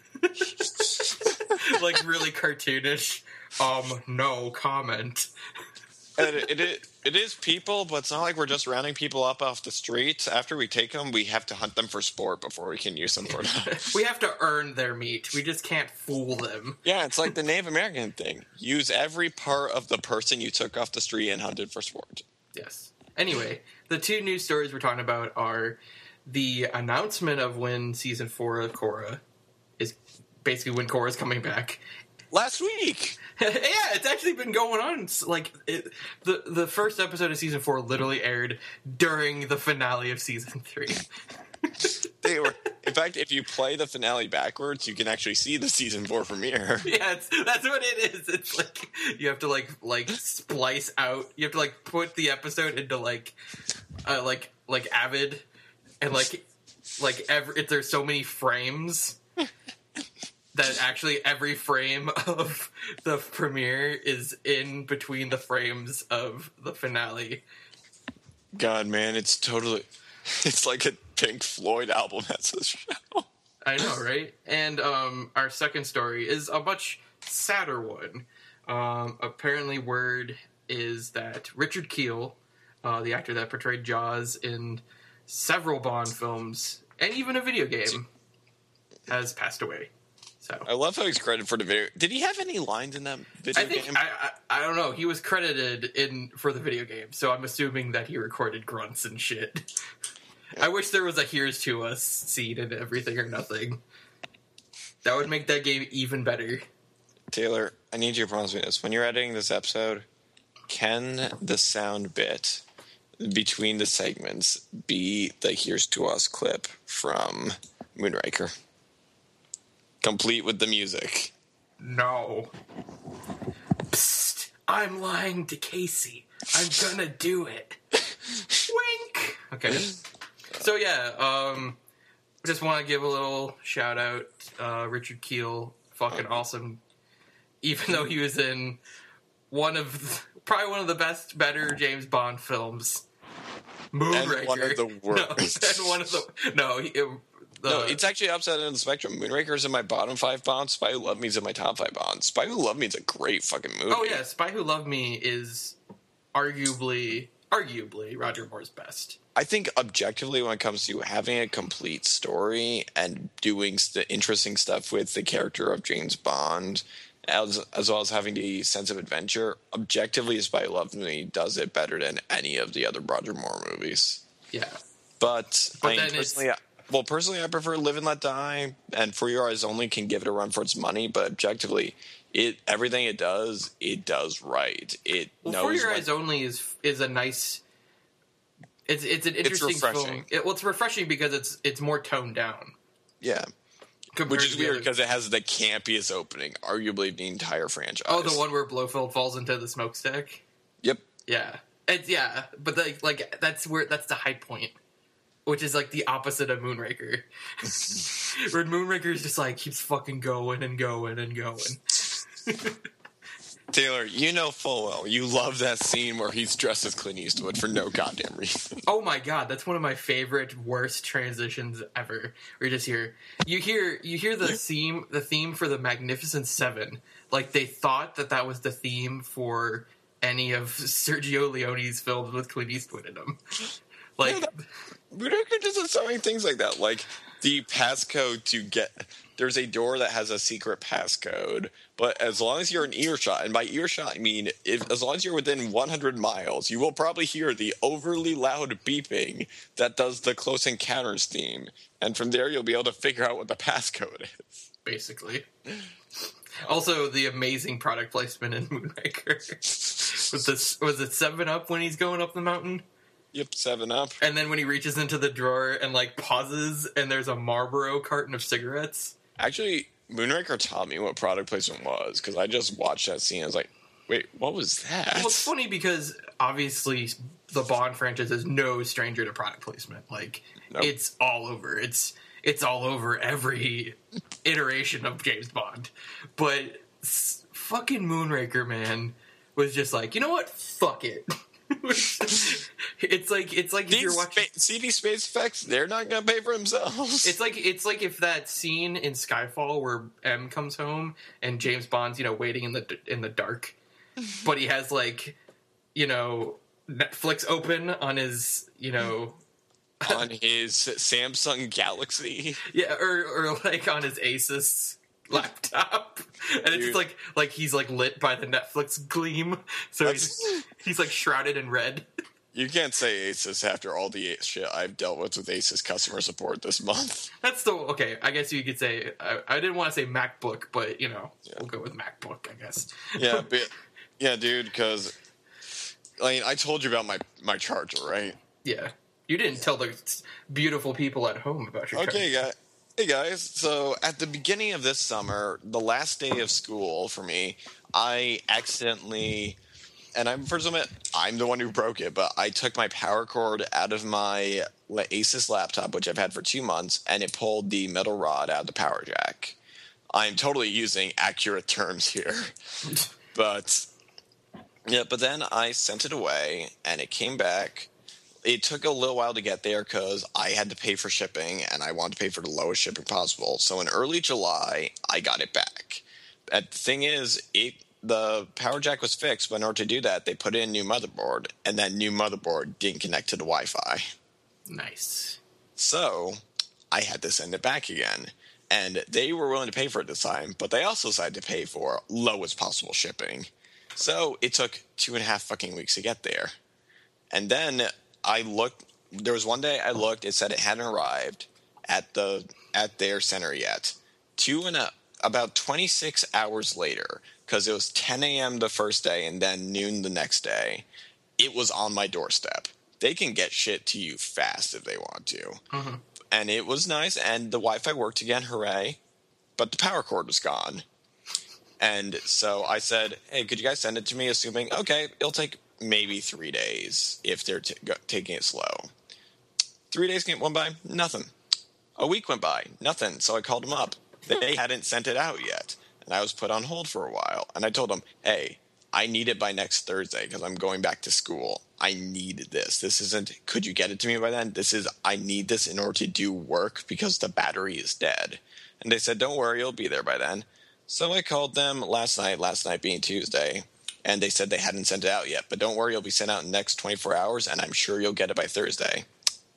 like really cartoonish. Um, no comment. And it, it it is people, but it's not like we're just rounding people up off the street. After we take them, we have to hunt them for sport before we can use them for that. We have to earn their meat. We just can't fool them. Yeah, it's like the Native American thing. Use every part of the person you took off the street and hunted for sport. Yes. Anyway, the two news stories we're talking about are the announcement of when season four of Korra is basically when Korra's coming back. Last week. Yeah, it's actually been going on. Like it, the the first episode of season four literally aired during the finale of season three. They were, in fact, if you play the finale backwards, you can actually see the season four premiere. Yeah, it's, that's what it is. It's like you have to like like splice out. You have to like put the episode into like uh, like like Avid, and like like every if there's so many frames. That actually every frame of the premiere is in between the frames of the finale. God, man, it's totally... It's like a Pink Floyd album as a show. I know, right? And um, our second story is a much sadder one. Um, apparently word is that Richard Kiel, uh, the actor that portrayed Jaws in several Bond films, and even a video game, has passed away. So. I love how he's credited for the video. Did he have any lines in that video I think, game? I, I I don't know. He was credited in for the video game, so I'm assuming that he recorded grunts and shit. Yeah. I wish there was a "Here's to Us" scene in Everything or Nothing. That would make that game even better. Taylor, I need you to promise me this. When you're editing this episode, can the sound bit between the segments be the "Here's to Us" clip from Moonraker? Complete with the music. No. Psst. I'm lying to Casey. I'm gonna do it. Wink. Okay. So yeah, um, just want to give a little shout out. Uh, Richard Kiel, fucking awesome. Even though he was in one of the, probably one of the best, better James Bond films, Moonraker. And one of the worst. No, and one of the no. He, it, The, no, it's actually upside down the spectrum. Moonraker's in my bottom five Bonds. Spy Who Loved Me's in my top five Bonds. Spy Who Loved Me is a great fucking movie. Oh yeah, Spy Who Loved Me is arguably, arguably Roger Moore's best. I think objectively, when it comes to having a complete story and doing st- interesting stuff with the character of James Bond, as as well as having the sense of adventure, objectively, Spy Who Loved Me does it better than any of the other Roger Moore movies. Yeah, but, but I mean, personally. I, Well, personally, I prefer Live and Let Die, and For Your Eyes Only can give it a run for its money, but objectively, it everything it does, it does right. It well, knows For Your when, Eyes Only is is a nice It's it's an interesting refreshing. film. It, well, it's refreshing because it's it's more toned down. Yeah. compared Which is to the weird other- because it has the campiest opening, arguably of the entire franchise. Oh, the one where Blofeld falls into the smokestack. Yep. Yeah, it's yeah, but the, like that's where that's the high point, which is like the opposite of Moonraker. Where Moonraker is just like keeps fucking going and going and going. Taylor, you know full well you love that scene where he's dressed as Clint Eastwood for no goddamn reason. Oh my god, that's one of my favorite worst transitions ever. Where you just hear you hear you hear the theme the theme for the Magnificent Seven. Like they thought that that was the theme for any of Sergio Leone's films with Clint Eastwood in them. Like, Moonraker does so many things like that. Like the passcode to get there's a door that has a secret passcode, but as long as you're in earshot, and by earshot I mean if as long as you're within one hundred miles, you will probably hear the overly loud beeping that does the Close Encounters theme, and from there you'll be able to figure out what the passcode is. basically. Also, the amazing product placement in Moonraker. With this, was it Seven Up when he's going up the mountain? Yep, Seven Up. And then when he reaches into the drawer and like pauses, and there's a Marlboro carton of cigarettes. Actually, Moonraker taught me what product placement was because I just watched that scene. I was like, "Wait, what was that?" Well, it's funny because obviously the Bond franchise is no stranger to product placement. Like Nope. it's all over. It's it's all over every iteration of James Bond. But s- fucking Moonraker, man, was just like, you know what? Fuck it. It's like it's like if These you're watching. spa- C D space effects, they're not going to pay for themselves. It's like it's like if that scene in Skyfall where M comes home and James Bond's, you know, waiting in the in the dark, but he has like, you know, Netflix open on his, you know, on his Samsung Galaxy. yeah, or or like on his Asus laptop, and it's Dude. just like like he's like lit by the Netflix gleam, so he's he's like shrouded in red. You can't say Asus after all the shit I've dealt with with Asus customer support this month. That's still okay. I guess you could say I, I didn't want to say MacBook, but you know, Yeah. we'll go with MacBook, I guess. Yeah, but, yeah, dude, because I mean, I told you about my, my charger, right? Yeah. You didn't tell the beautiful people at home about your Okay, charger. guys. Hey guys, so at the beginning of this summer, the last day of school for me, I accidentally, and I'm first of all, I'm the one who broke it, but I took my power cord out of my Asus laptop, which I've had for two months, and it pulled the metal rod out of the power jack. I'm totally using accurate terms here, but yeah, but then I sent it away, and it came back. It took a little while to get there because I had to pay for shipping and I wanted to pay for the lowest shipping possible. So in early July, I got it back. And the thing is, it the power jack was fixed, but in order to do that, they put in a new motherboard, and that new motherboard didn't connect to the Wi-Fi. Nice. So I had to send it back again. And they were willing to pay for it this time, but they also decided to pay for lowest possible shipping. So it took two and a half fucking weeks to get there. And then I looked. There was one day I looked. It said it hadn't arrived at the at their center yet. Two and a, about twenty-six hours later, because it was ten a.m. the first day and then noon the next day, it was on my doorstep. They can get shit to you fast if they want to, Mm-hmm. and it was nice. And the Wi-Fi worked again. Hooray! But the power cord was gone. And so I said, "Hey, could you guys send it to me?" Assuming okay, it'll take maybe three days if they're t- go- taking it slow. Three days went by, nothing. A week went by, nothing. So I called them up. They hadn't sent it out yet, and I was put on hold for a while. And I told them, "Hey, I need it by next Thursday because I'm going back to school. I need this. This isn't. Could you get it to me by then? This is. I need this in order to do work because the battery is dead." And they said, "Don't worry, you'll be there by then." So I called them last night. Last night being Tuesday. And they said they hadn't sent it out yet. But don't worry, it'll be sent out in the next twenty-four hours, and I'm sure you'll get it by Thursday.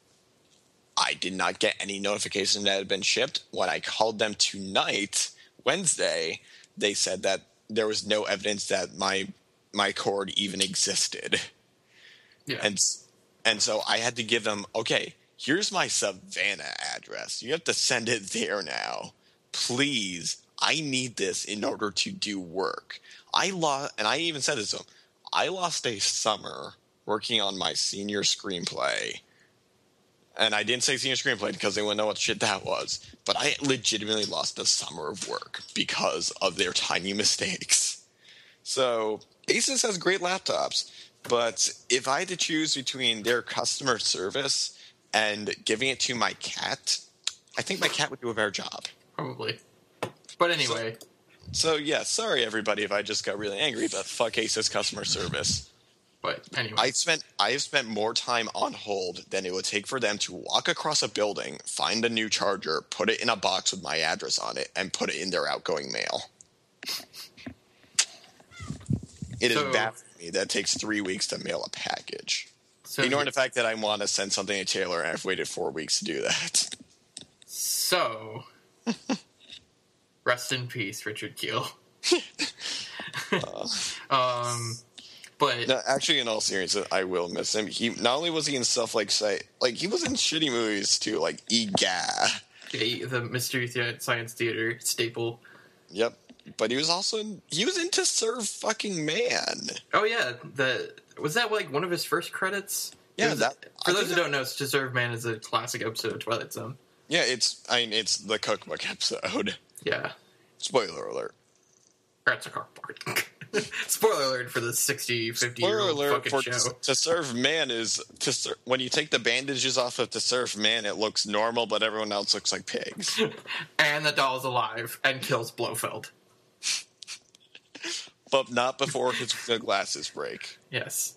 I did not get any notification that it had been shipped. When I called them tonight, Wednesday, they said that there was no evidence that my my cord even existed. Yeah. And and so I had to give them, okay, here's my Savannah address. You have to send it there now. Please, I need this in order to do work. I lost, and I even said this to them, I lost a summer working on my senior screenplay. And I didn't say senior screenplay because they wouldn't know what shit that was. But I legitimately lost a summer of work because of their tiny mistakes. So Asus has great laptops. But if I had to choose between their customer service and giving it to my cat, I think my cat would do a better job. Probably. But anyway. So, so yeah, sorry everybody if I just got really angry, but fuck Asus customer service. But anyway. I spent I have spent more time on hold than it would take for them to walk across a building, find a new charger, put it in a box with my address on it, and put it in their outgoing mail. It So- is baffling me that it takes three weeks to mail a package. So, Ignoring the fact that I want to send something to Taylor and I've waited four weeks to do that. So, rest in peace, Richard Kiel. um, but No, actually, in all seriousness, I will miss him. He not only was he in stuff like say, like he was in shitty movies too, like Ega. yeah, the Mystery Thea- Science Theater staple. Yep, but he was also in, he was in To Serve Fucking Man. Oh yeah, the was that like one of his first credits? Yeah, It was- that- for I those think who that- don't know, To Serve Man is a classic episode of Twilight Zone. Yeah, it's I mean it's the cookbook episode. Yeah, Spoiler alert. that's a cockboard. Spoiler alert for the sixty, fifty year Spoiler old alert fucking for show. to, to Serve Man is to ser- when you take the bandages off of To Serve Man, it looks normal, but everyone else looks like pigs. And the doll's alive and kills Blofeld. But not before his glasses break. Yes.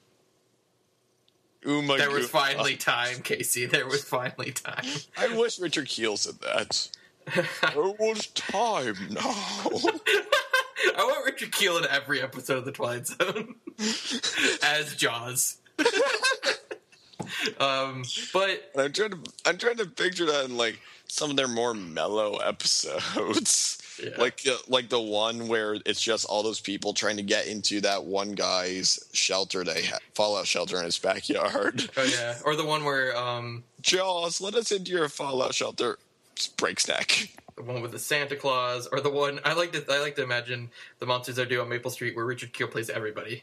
Oh my There was God. finally time, Casey. There was finally time. I wish Richard Kiel said that. There was time now. I want Richard Kiel in every episode of The Twilight Zone. As Jaws. um, but, I'm trying to I'm trying to picture that in like some of their more mellow episodes. Yeah. Like uh, like the one where it's just all those people trying to get into that one guy's shelter they ha- fallout shelter in his backyard. oh yeah. Or the one where, um, Jaws, let us into your fallout shelter. Just breaks neck. the one with the Santa Claus, or the one, I like to, I like to imagine the monsters I do on Maple Street where Richard Kiel plays everybody.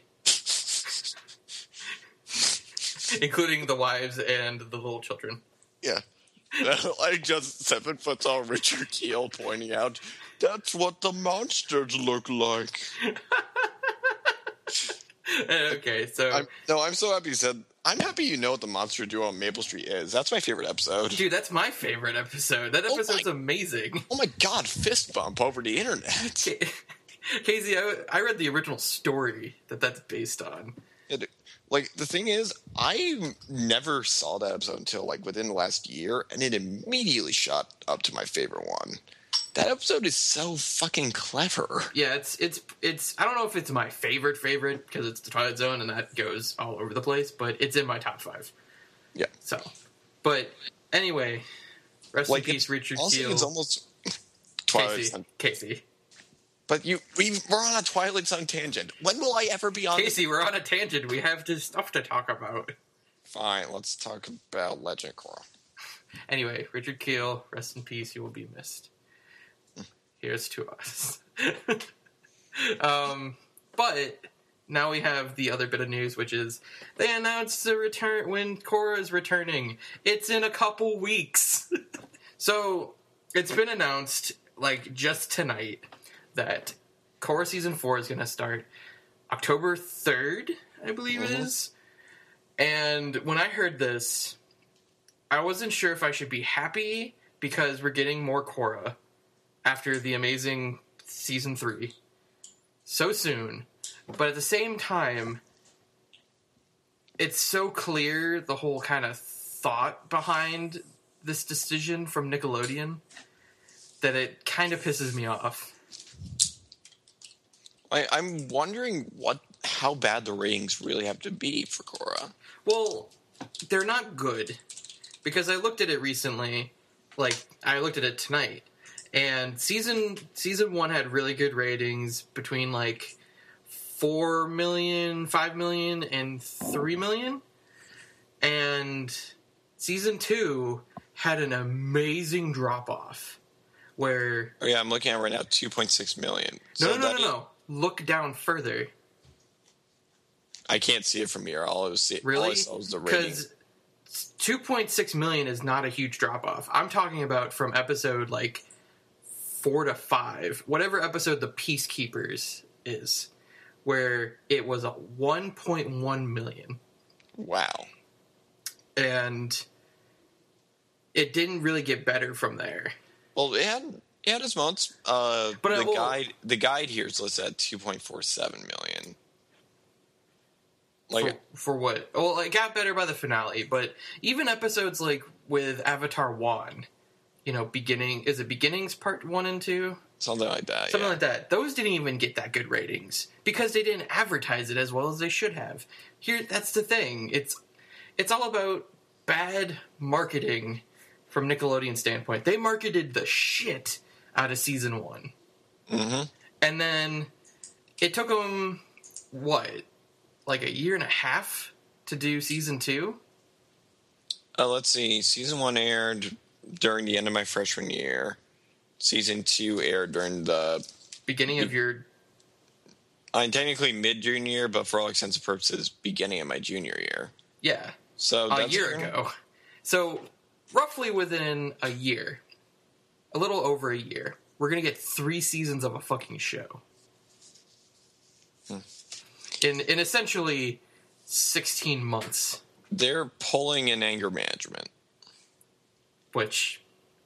Including the wives and the little children. Yeah. Like just seven foot tall Richard Kiel pointing out, that's what the monsters look like. Okay, so... I'm, no, I'm so happy you said. I'm happy you know what the monster duo on Maple Street is. That's my favorite episode. Dude, that's my favorite episode. That Oh episode's my- amazing. Oh my god, fist bump over the internet. Casey, I, I read the original story that that's based on. It, like, the thing is, I never saw that episode until, like, within the last year, and it immediately shot up to my favorite one. That episode is so fucking clever. Yeah, it's it's it's. I don't know if it's my favorite favorite because it's the Twilight Zone and that goes all over the place, but it's in my top five. Yeah. So, but anyway, rest Like, in peace, it's, Richard also, Kiel. it's almost... Twilight Casey, Zone. Casey, But you, we, we're on a Twilight Zone tangent. When will I ever be on... Casey, we're on a tangent. We have this stuff to talk about. Fine, let's talk about Legend of Korra. Anyway, Richard Kiel, rest in peace. You will be missed. Here's to us. um, but now we have the other bit of news, which is they announced the return when Korra is returning. It's in a couple weeks. So it's been announced, like just tonight, that Korra season four is going to start October third, I believe it Mhm. is. And when I heard this, I wasn't sure if I should be happy because we're getting more Korra after the amazing season three so soon, but at the same time, it's so clear the whole kind of thought behind this decision from Nickelodeon that it kind of pisses me off. I, I'm wondering what how bad the ratings really have to be for Korra. Well, they're not good because I looked at it recently. Like I looked at it tonight, and season season one had really good ratings between like four million, five million, and three million, and season two had an amazing drop off where Oh yeah, I'm looking at it right now, two point six million. no So no no that no is- no look down further. I can't see it from here. All I was see, Really? all I saw was the rating. Because two point six million is not a huge drop off. I'm talking about from episode like four to five, whatever episode the Peacekeepers is, where it was a one point one million. Wow. And it didn't really get better from there. Well, it had it had its months. Uh, But the it- well- guide the guide here is listed at two point four seven million. Like for, for what? Well, it got better by the finale, but even episodes like with Avatar one, you know, beginning is it beginnings part one and two, something like that. something yeah. like that. Those didn't even get that good ratings because they didn't advertise it as well as they should have. Here, that's the thing. It's it's all about bad marketing from Nickelodeon's standpoint. They marketed the shit out of season one, Mm-hmm. and then it took them what, like a year and a half to do season two. Uh, let's see. Season one aired during the end of my freshman year. Season two aired during the Beginning of your I'm technically mid junior year, but for all intents and purposes, beginning of my junior year. yeah, So a that's year ago. So roughly within a year, a little over a year, we're gonna get three seasons of a fucking show. Hmm. In in essentially sixteen months, They're pulling in anger management. which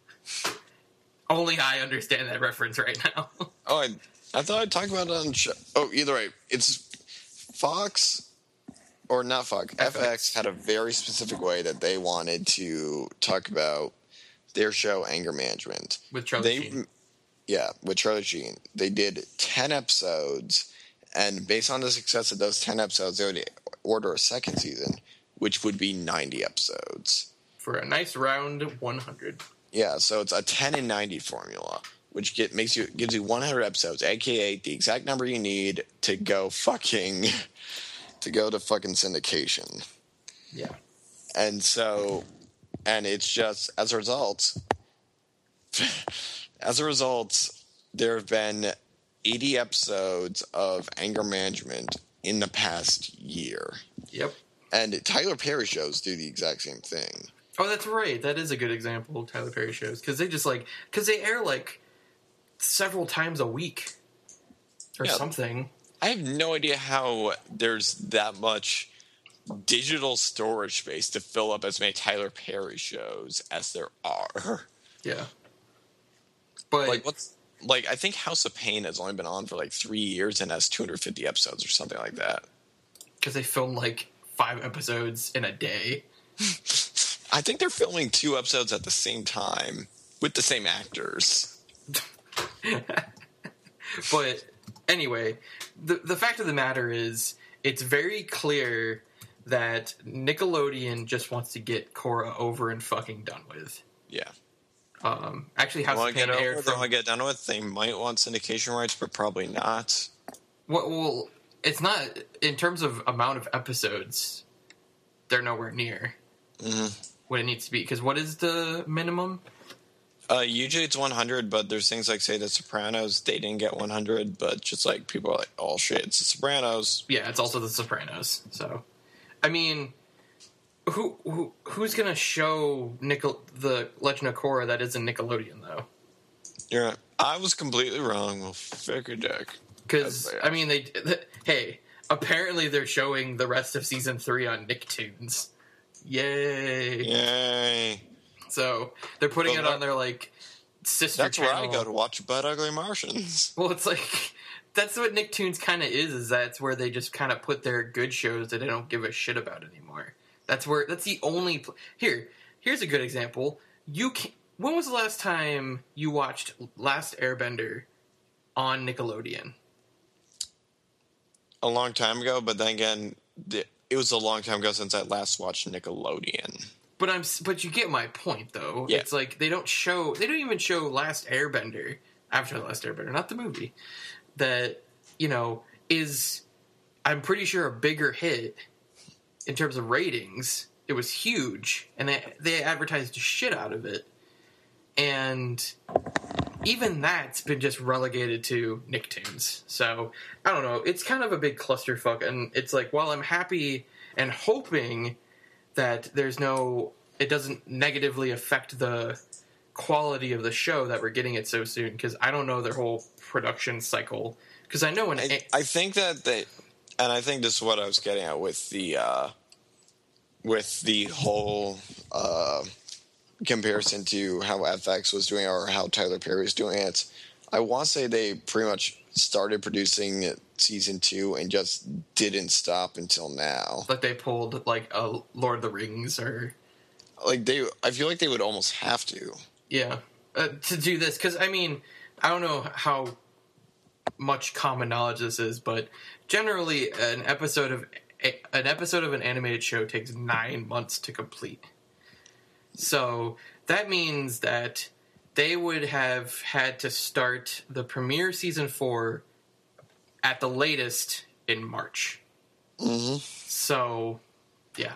only I understand that reference right now. Oh, I, I thought I'd talk about it on. Show. Oh, either way, it's Fox or not Fox. F X. F X had a very specific way that they wanted to talk about their show, Anger Management. With Charlie They, Sheen. yeah, with Charlie Sheen. They did ten episodes, and based on the success of those ten episodes, they would order a second season, which would be ninety episodes. For a nice round one hundred. Yeah, so it's a ten and ninety formula, which get makes you gives you one hundred episodes, aka the exact number you need to go fucking to go to fucking syndication. Yeah. And so, and it's just as a result, as a result, there have been eighty episodes of Anger Management in the past year, Yep. and Tyler Perry shows do the exact same thing. Oh, that's right. That is a good example of Tyler Perry shows because they just like because they air like several times a week or Yeah. something. I have no idea how there's that much digital storage space to fill up as many Tyler Perry shows as there are. Yeah, but Like what's like I think House of Pain has only been on for like three years and has two hundred fifty episodes or something like that. because they film like five episodes in a day. I think they're filming two episodes at the same time with the same actors. But anyway, the the fact of the matter is, it's very clear that Nickelodeon just wants to get Korra over and fucking done with. Yeah. Um, actually, House Want of to Pain get over? aired They from want to get done with? They might want syndication rights, but probably not. well, well, it's not in terms of amount of episodes. They're nowhere near Mm-hmm. what it needs to be. Because what is the minimum? Uh, usually it's one hundred, but there's things like, say, The Sopranos, they didn't get one hundred, but just like people are like, oh shit, it's The Sopranos. Yeah, it's also The Sopranos. So, I mean, who, who who's gonna show Nickel the Legend of Korra that isn't Nickelodeon though? You're right. I was completely wrong. Well, fuck your dick. Because That's bad. I mean, they, th hey, apparently they're showing the rest of season three on Nicktoons. Yay! Yay. So they're putting Well, it that- on their like sister. That's where I channel. go to watch Butt Ugly Martians. Well, it's like that's what Nicktoons kind of is. Is that's where they just kind of put their good shows that they don't give a shit about anymore. That's where that's the only pl- here. Here's a good example. You can, when was the last time you watched Last Airbender on Nickelodeon? A long time ago, but then again, the, it was a long time ago since I last watched Nickelodeon. But I'm s- but you get my point though. Yeah. It's like they don't show they don't even show Last Airbender after Last Airbender, not the movie. That, you know, is I'm pretty sure a bigger hit in terms of ratings. It was huge and they they advertised the shit out of it. And even that's been just relegated to Nicktoons. So I don't know. It's kind of a big clusterfuck, and it's like, while I'm happy and hoping that there's no, it doesn't negatively affect the quality of the show that we're getting it so soon, because I don't know their whole production cycle. Because I know when I, I think that they, and I think this is what I was getting at with the uh, with the whole uh, comparison to how F X was doing or how Tyler Perry was doing it. I want to say they pretty much started producing season two and just didn't stop until now. Like they pulled like a Lord of the Rings or like they. I feel like they would almost have to. Yeah, uh, to do this, because I mean, I don't know how much common knowledge this is, but generally, an episode of a, an episode of an animated show takes nine months to complete. So that means that they would have had to start the premiere season four at the latest in March. Mm-hmm. So, yeah.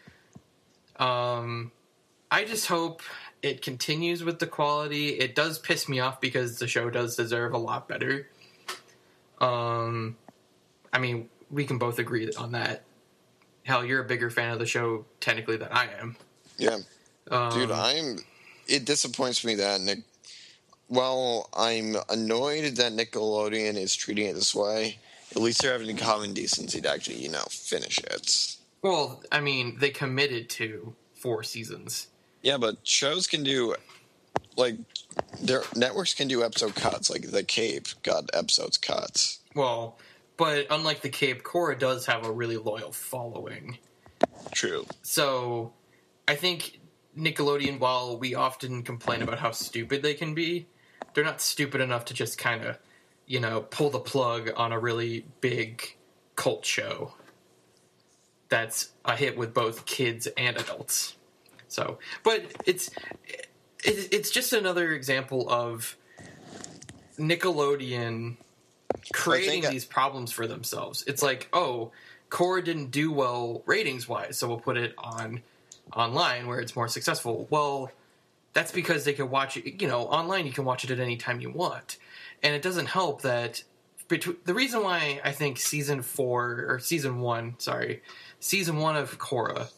Um, I just hope it continues with the quality. It does piss me off because the show does deserve a lot better. Um, I mean, we can both agree on that. Hell, you're a bigger fan of the show technically than I am. Yeah. Um, Dude, I'm... It disappoints me that Nick... Well, I'm annoyed that Nickelodeon is treating it this way. At least they're having the common decency to actually, you know, finish it. Well, I mean, they committed to four seasons. Yeah, but shows can do... Like, their networks can do episode cuts. Like, The Cape got episodes cuts. Well, but unlike The Cape, Korra does have a really loyal following. True. So, I think Nickelodeon, while we often complain about how stupid they can be, they're not stupid enough to just kind of, you know, pull the plug on a really big cult show that's a hit with both kids and adults. So, but it's it, it's just another example of Nickelodeon creating I, these problems for themselves. It's like, oh, Korra didn't do well ratings-wise, so we'll put it on online where it's more successful. Well, that's because they can watch it, you know, online you can watch it at any time you want. And it doesn't help that between, the reason why I think season four, or season one, sorry, season one of Korra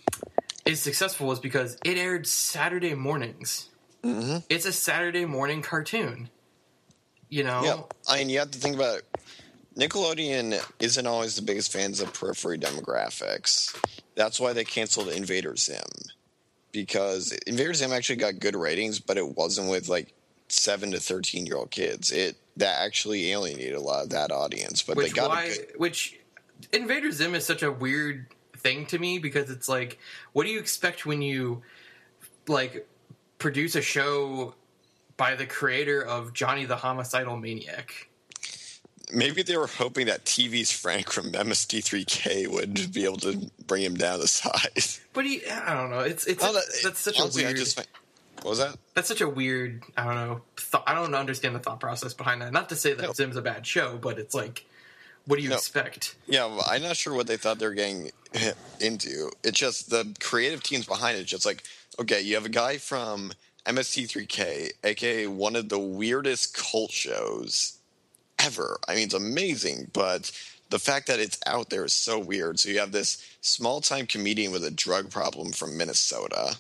is successful is because it aired Saturday mornings. Mm-hmm. It's a Saturday morning cartoon. You know? Yeah, I mean, you have to think about it. Nickelodeon isn't always the biggest fans of periphery demographics. That's why they canceled Invader Zim. Because Invader Zim actually got good ratings, but it wasn't with, like, seven to thirteen-year-old kids. It That actually alienated a lot of that audience. But which they got why, a good... Which, Invader Zim is such a weird thing to me, because it's like, what do you expect when you, like, produce a show by the creator of Johnny the Homicidal Maniac? Maybe they were hoping that T V's Frank from M S T three K would be able to bring him down to size. But he, I don't know. It's it's Oh, that, that's such honestly, a weird. I just, what was that? That's such a weird. I don't know. Th- I don't understand the thought process behind that. Not to say that No. Zim's a bad show, but it's like, what do you No. expect? Yeah, well, I'm not sure what they thought they were getting into. It's just the creative teams behind it. It's just like, okay, you have a guy from M S T three K, aka one of the weirdest cult shows ever. I mean, it's amazing, but the fact that it's out there is so weird. So you have this small-time comedian with a drug problem from Minnesota,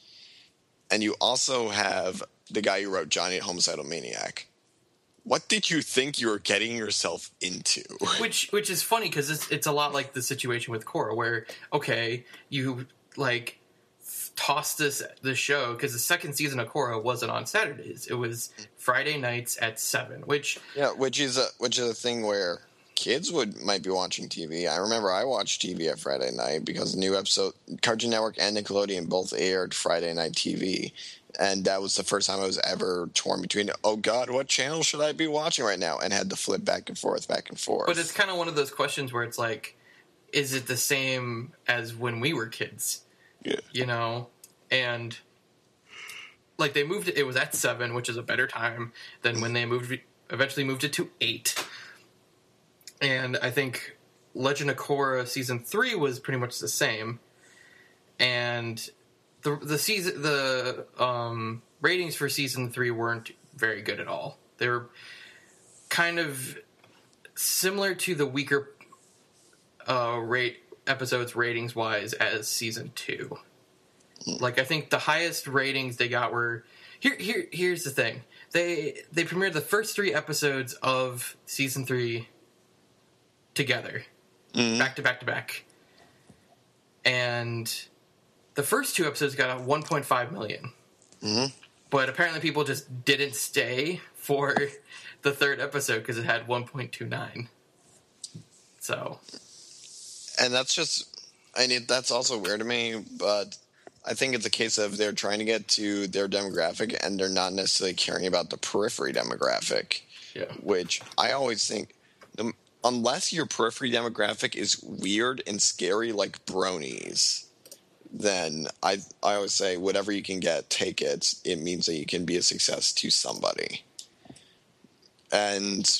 and you also have the guy who wrote Johnny the Homicidal Maniac. What did you think you were getting yourself into? Which which is funny because it's it's a lot like the situation with Korra, where okay, you like toss this the show because the second season of Korra wasn't on Saturdays; it was Friday nights at seven. Which Yeah, which is a which is a thing where kids would might be watching T V. I remember I watched T V at Friday night because the new episode, Cartoon Network and Nickelodeon both aired Friday night T V, and that was the first time I was ever torn between, oh God, what channel should I be watching right now, and had to flip back and forth, back and forth. But it's kind of one of those questions where it's like, is it the same as when we were kids? Yeah. You know, and like they moved it, it was at seven, which is a better time than when they moved eventually moved it to eight. And I think Legend of Korra season three was pretty much the same. And the the season the um, ratings for season three weren't very good at all. They were kind of similar to the weaker uh, rate episodes ratings wise as season two. Like, I think the highest ratings they got were here. Here, here's the thing: they they premiered the first three episodes of season three together, mm-hmm. back to back to back, and the first two episodes got a one point five million. Mm-hmm. But apparently, people just didn't stay for the third episode because it had one point two nine. So, and that's just, I mean, that's also weird to me, but I think it's a case of they're trying to get to their demographic and they're not necessarily caring about the periphery demographic. Yeah. Which I always think, unless your periphery demographic is weird and scary like bronies, then I I always say whatever you can get, take it. It means that you can be a success to somebody. And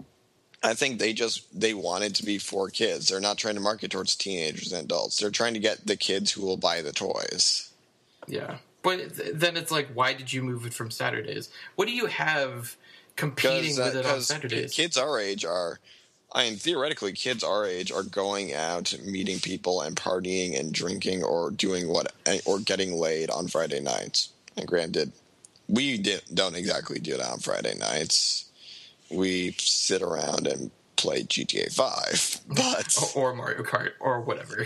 I think they just, they want it to be for kids. They're not trying to market towards teenagers and adults. They're trying to get the kids who will buy the toys. Yeah. But th- then it's like, why did you move it from Saturdays? What do you have competing uh, with it on Saturdays? Kids our age are, I mean, theoretically, kids our age are going out, meeting people and partying and drinking or doing what, or getting laid on Friday nights. And granted, we did, don't exactly do that on Friday nights. We sit around and play G T A five, but or Mario Kart or whatever,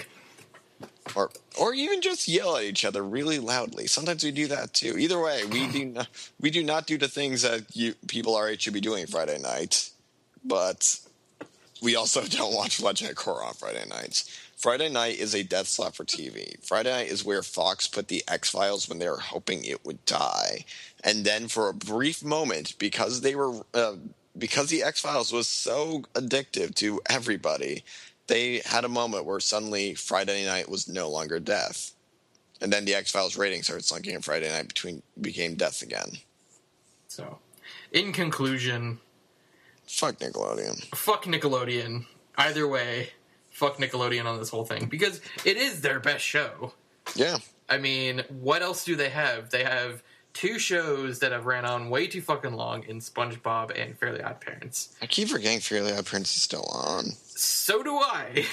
or or even just yell at each other really loudly. Sometimes we do that too. Either way, we do not, we do not do the things that you people our age should be doing Friday night, but we also don't watch Legend of Korra on Friday nights. Friday night is a death slap for T V. Friday night is where Fox put the X-Files when they were hoping it would die, and then for a brief moment, because they were. Uh, Because the X-Files was so addictive to everybody, they had a moment where suddenly Friday night was no longer death. And then the X-Files rating started slunking and Friday night between became death again. So, in conclusion... Fuck Nickelodeon. Fuck Nickelodeon. Either way, fuck Nickelodeon on this whole thing. Because it is their best show. Yeah. I mean, what else do they have? They have... two shows that have ran on way too fucking long in SpongeBob and Fairly Odd Parents. I keep forgetting Fairly Odd Parents is still on. So do I.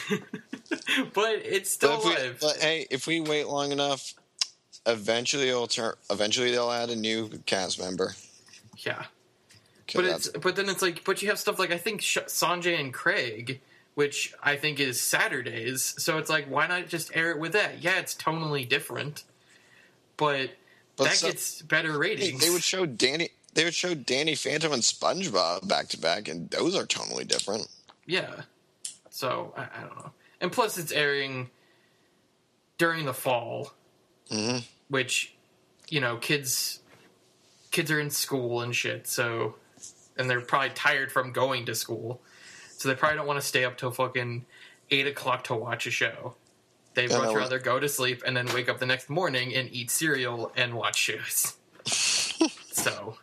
But it's still but alive. We, but hey, if we wait long enough, eventually it'll turn. Eventually they'll add a new cast member. Yeah. But it's but then it's like, but you have stuff like I think Sanjay and Craig, which I think is Saturdays. So it's like, why not just air it with that? Yeah, it's tonally different, but. But that so, gets better ratings. They would show Danny. They would show Danny Phantom and SpongeBob back to back, and those are totally different. Yeah. So I, I don't know. And plus, it's airing during the fall, mm-hmm. which you know, kids kids are in school and shit. So, and they're probably tired from going to school, so they probably don't want to stay up till fucking eight o'clock to watch a show. They'd much yeah, rather go to sleep and then wake up the next morning and eat cereal and watch shows. So,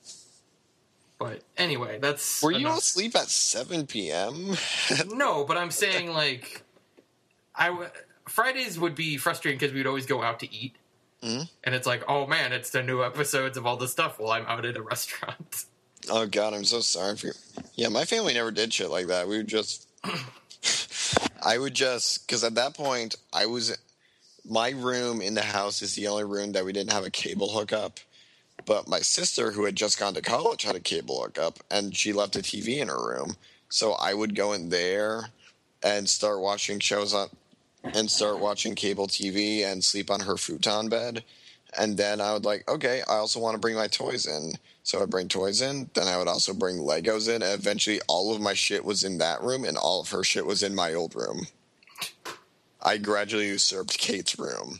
but anyway, that's... Were enough. You asleep at seven p.m.? No, but I'm saying, like, I w- Fridays would be frustrating because we'd always go out to eat. Mm-hmm. And it's like, oh man, it's the new episodes of all this stuff while I'm out at a restaurant. Oh god, I'm so sorry for you. Yeah, my family never did shit like that. We would just... I would just, because at that point, I was, my room in the house is the only room that we didn't have a cable hookup. But my sister, who had just gone to college, had a cable hookup, and she left a T V in her room. So I would go in there and start watching shows on, and start watching cable T V and sleep on her futon bed. And then I would like, okay, I also want to bring my toys in. So I'd bring toys in, then I would also bring Legos in, and eventually all of my shit was in that room, and all of her shit was in my old room. I gradually usurped Kate's room.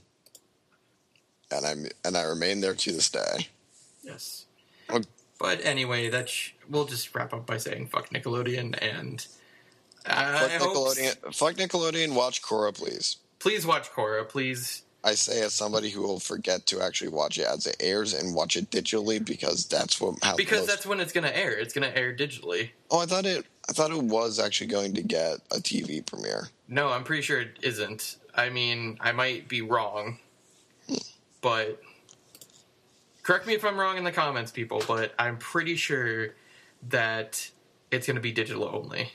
And I'm and I remain there to this day. Yes. Well, but anyway, that's sh- we'll just wrap up by saying fuck Nickelodeon, and uh, fuck I Nickelodeon, hope... fuck Nickelodeon, watch Korra, please. Please watch Korra, please. I say as somebody who will forget to actually watch it as it airs and watch it digitally because that's what how because most... that's when it's going to air. It's going to air digitally. Oh, I thought it. I thought it was actually going to get a T V premiere. No, I'm pretty sure it isn't. I mean, I might be wrong, but Correct me if I'm wrong in the comments, people, but I'm pretty sure that it's going to be digital only.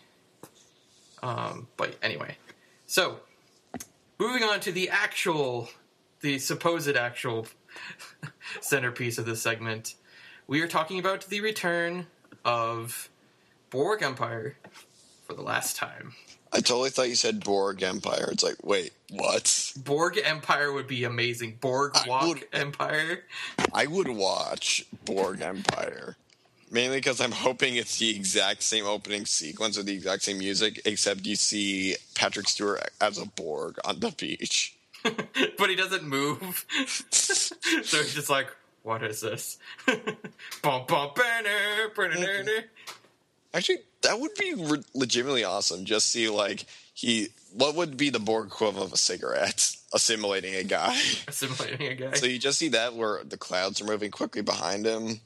Um, but anyway. So, moving on to the actual, the supposed actual centerpiece of this segment. We are talking about the return of Borg Empire for the last time. I totally thought you said Borg Empire. It's like, wait, what? Borg Empire would be amazing. Borg Walk would, Empire. I would watch Borg Empire. Mainly because I'm hoping it's the exact same opening sequence with the exact same music, except you see Patrick Stewart as a Borg on the beach. But he doesn't move. So he's just like, what is this? Bum, bum, banner, banner. Actually, that would be re- legitimately awesome. Just see, like, he... What would be the Borg equivalent of a cigarette? Assimilating a guy. Assimilating a guy. So you just see that where the clouds are moving quickly behind him.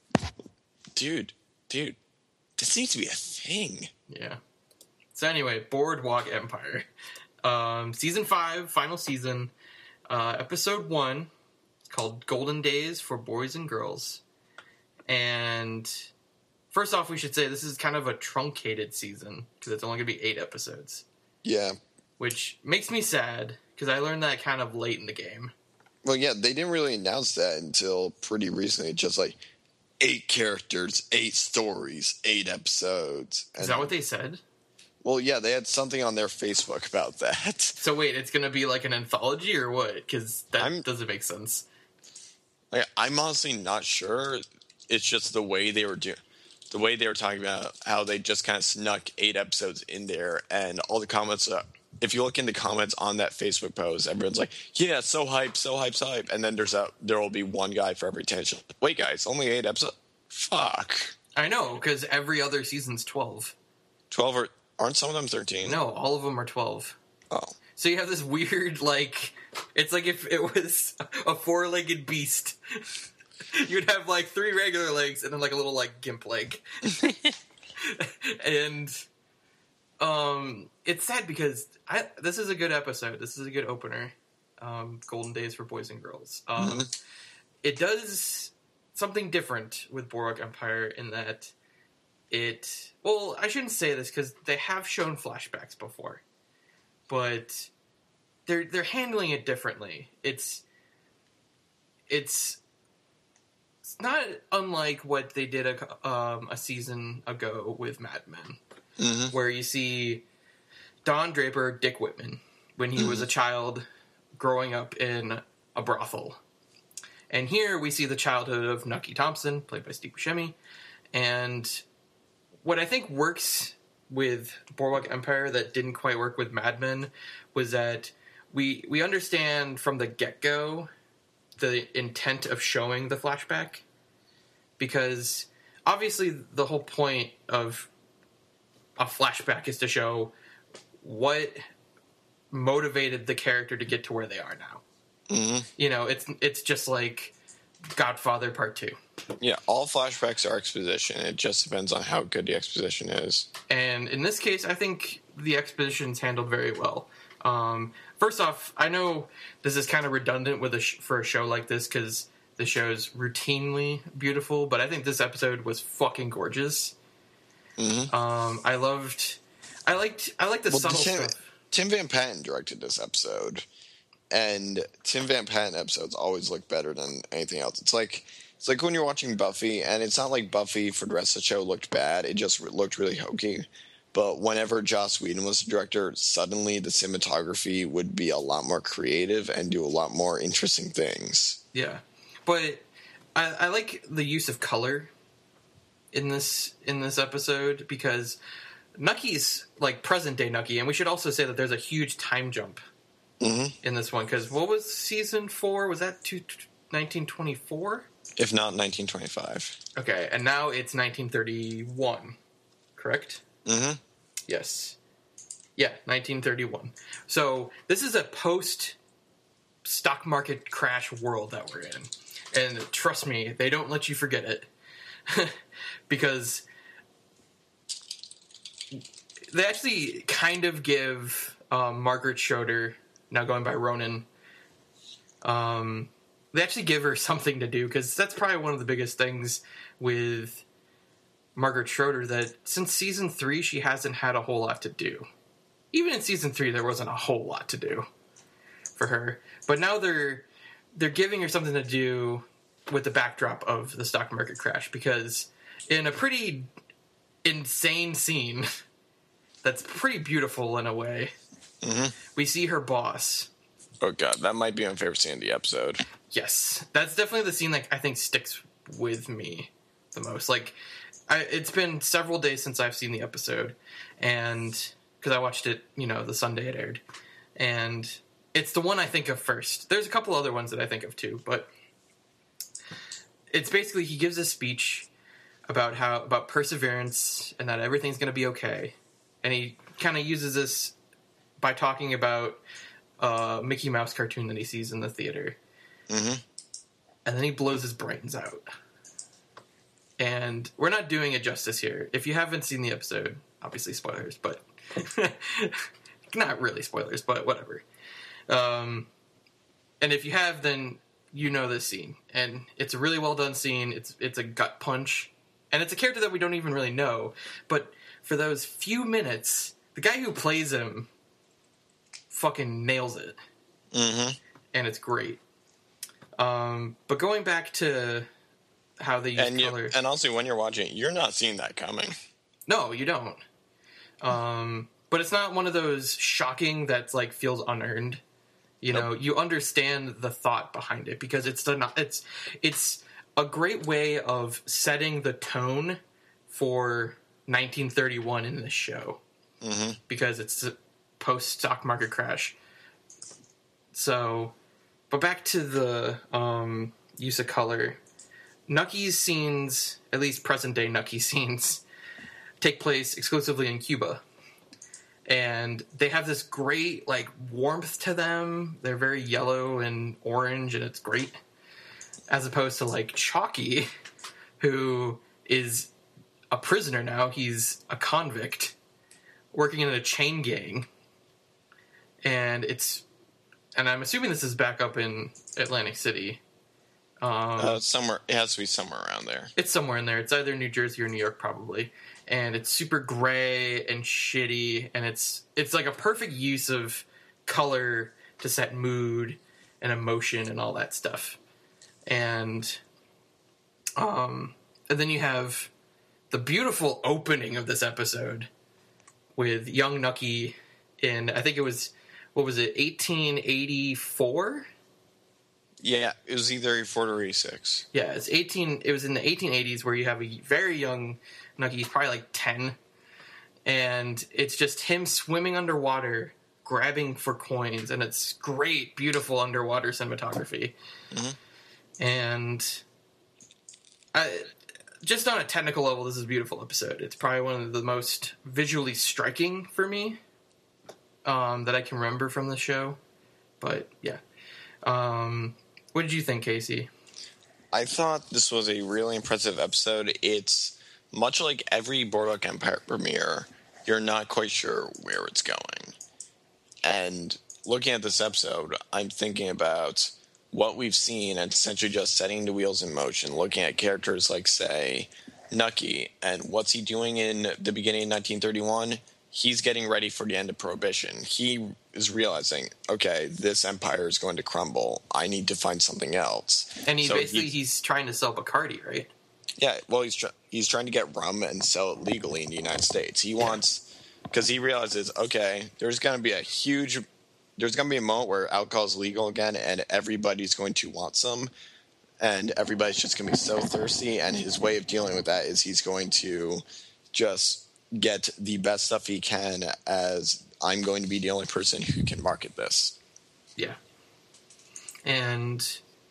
Dude, dude, this needs to be a thing. Yeah. So anyway, Boardwalk Empire. Um, season five, final season, uh, episode one, called Golden Days for Boys and Girls. And first off, we should say this is kind of a truncated season, because it's only going to be eight episodes. Yeah. Which makes me sad, because I learned that kind of late in the game. Well, yeah, they didn't really announce that until pretty recently. Just like, eight characters, eight stories, eight episodes. And, is that what they said? Well, yeah, they had something on their Facebook about that. So wait, it's going to be like an anthology or what? Because that I'm, doesn't make sense. Like, I'm honestly not sure. It's just the way they were doing, the way they were talking about how they just kind of snuck eight episodes in there, and all the comments. Uh, if you look in the comments on that Facebook post, everyone's like, "Yeah, so hype, so hype, so hype," and then there's a there will be one guy for every tension. Wait, guys, only eight episodes. Fuck. I know, because every other season's twelve. Twelve or aren't some of them thirteen? No, all of them are twelve. Oh. So you have this weird, like, it's like if it was a four-legged beast. You'd have, like, three regular legs and then, like, a little, like, gimp leg. And, um, it's sad because I, this is a good episode. This is a good opener. Um, Golden Days for Boys and Girls. Um, mm-hmm. It does something different with Boardwalk Empire in that it... Well, I shouldn't say this because they have shown flashbacks before. But they're they're handling it differently. It's it's it's not unlike what they did a um, a season ago with Mad Men, mm-hmm. where you see Don Draper, Dick Whitman, when he mm-hmm. was a child growing up in a brothel, and here we see the childhood of Nucky Thompson, played by Steve Buscemi, and what I think works with Boardwalk Empire that didn't quite work with Mad Men was that we we understand from the get-go the intent of showing the flashback, because obviously the whole point of a flashback is to show what motivated the character to get to where they are now. Mm-hmm. You know, it's it's just like Godfather Part Two. Yeah, all flashbacks are exposition. It just depends on how good the exposition is. And in this case, I think the exposition's handled very well. Um, first off, I know this is kind of redundant with a sh- for a show like this because the show's routinely beautiful, but I think this episode was fucking gorgeous. Mm-hmm. Um, I loved, I liked, I liked the well, subtle Tim, stuff. Tim Van Patten directed this episode, and Tim Van Patten episodes always look better than anything else. It's like. It's like when you're watching Buffy, and it's not like Buffy for the rest of the show looked bad. It just looked really hokey. But whenever Joss Whedon was the director, suddenly the cinematography would be a lot more creative and do a lot more interesting things. Yeah. But I, I like the use of color in this in this episode, because Nucky's like present-day Nucky, and we should also say that there's a huge time jump mm-hmm. in this one, because what was season four? Was that two, nineteen twenty-four? If not nineteen twenty-five. Okay, and now it's nineteen thirty-one, correct? Mm-hmm. Yes. Yeah, nineteen thirty-one. So this is a post-stock market crash world that we're in. And trust me, they don't let you forget it. Because they actually kind of give um, Margaret Schroeder, now going by Ronan, um... they actually give her something to do, because that's probably one of the biggest things with Margaret Schroeder, that since season three, she hasn't had a whole lot to do. Even in season three, there wasn't a whole lot to do for her. But now they're they're giving her something to do with the backdrop of the stock market crash, because in a pretty insane scene that's pretty beautiful in a way, Mm-hmm. we see her boss. Oh god, that might be my favorite scene of the episode. Yes, that's definitely the scene that I think sticks with me the most. Like, I, it's been several days since I've seen the episode, and because I watched it, you know, the Sunday it aired, and it's the one I think of first. There's a couple other ones that I think of too, but it's basically he gives a speech about how about perseverance and that everything's going to be okay, and he kind of uses this by talking about a Mickey Mouse cartoon that he sees in the theater. Mm-hmm. And then he blows his brains out. And we're not doing it justice here. If you haven't seen the episode, obviously spoilers, but not really spoilers, but whatever. Um, and if you have, then you know this scene. And it's a really well done scene. It's it's a gut punch. And it's a character that we don't even really know. But for those few minutes, the guy who plays him fucking nails it. Mm-hmm. And it's great. Um, but going back to how they use And you, color, and also when you're watching it, you're not seeing that coming. no, you don't. Um, but it's not one of those shocking that's like feels unearned. You know, Nope. you understand the thought behind it, because it's the it's it's a great way of setting the tone for nineteen thirty-one in this show, Mm-hmm. because it's post stock market crash. So. But back to the um, use of color. Nucky's scenes, at least present-day Nucky scenes, take place exclusively in Cuba. And they have this great, like, warmth to them. They're very yellow and orange, and it's great. As opposed to, like, Chalky, who is a prisoner now. He's a convict working in a chain gang. And it's... And I'm assuming this is back up in Atlantic City. Um, Uh, somewhere it has to be somewhere around there. it's somewhere in there. It's either New Jersey or New York, probably. And it's super gray and shitty, and it's it's like a perfect use of color to set mood and emotion and all that stuff. And um, and then you have the beautiful opening of this episode with young Nucky in, I think it was. What was it, eighteen eighty-four? Yeah, it was either eighty-four or eighty-six. Yeah, it's eighteen. It was in the eighteen eighties where you have a very young Nucky. He's probably like ten, and it's just him swimming underwater, grabbing for coins, and it's great, beautiful underwater cinematography. Mm-hmm. And I, just on a technical level, this is a beautiful episode. It's probably one of the most visually striking for me. Um, that I can remember from the show. But, yeah. Um, what did you think, Casey? I thought this was a really impressive episode. It's much like every Boardwalk Empire premiere, you're not quite sure where it's going. And looking at this episode, I'm thinking about what we've seen and essentially just setting the wheels in motion, looking at characters like, say, Nucky, and what's he doing in the beginning of nineteen thirty-one? He's getting ready for the end of Prohibition. He is realizing, okay, this empire is going to crumble. I need to find something else. And he So basically, he's, he's trying to sell Bacardi, right? yeah, well, he's tr- he's trying to get rum and sell it legally in the United States. He wants, because he realizes, okay, there's going to be a huge, there's going to be a moment where alcohol is legal again, and everybody's going to want some, and everybody's just going to be so thirsty. And his way of dealing with that is he's going to just get the best stuff he can, as I'm going to be the only person who can market this. Yeah. And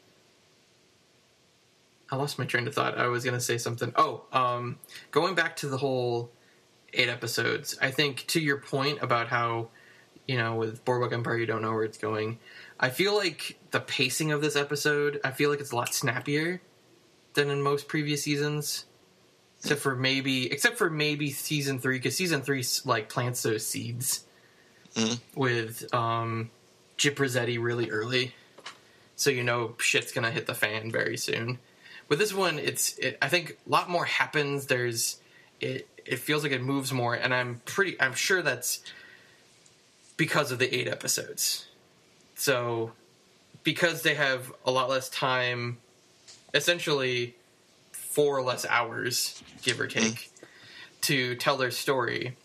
I lost my train of thought. I was going to say something. Oh, um, going back to the whole eight episodes, I think to your point about how, you know, with Boardwalk Empire, you don't know where it's going. I feel like the pacing of this episode, I feel like it's a lot snappier than in most previous seasons. Except for maybe, except for maybe season three, because season three like plants those seeds Mm-hmm. with um, Gyp Rossetti really early, so you know shit's gonna hit the fan very soon. With this one, it's it, I think a lot more happens. There's it. It feels like it moves more, and I'm pretty. I'm sure that's because of the eight episodes. So because they have a lot less time, essentially four less hours, give or take, mm. to tell their story,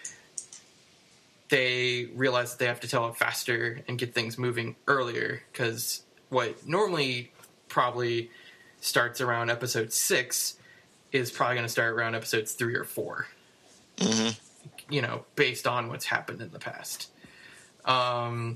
they realize that they have to tell it faster and get things moving earlier, because what normally probably starts around episode six is probably going to start around episodes three or four. Mm-hmm. You know, based on what's happened in the past. Um,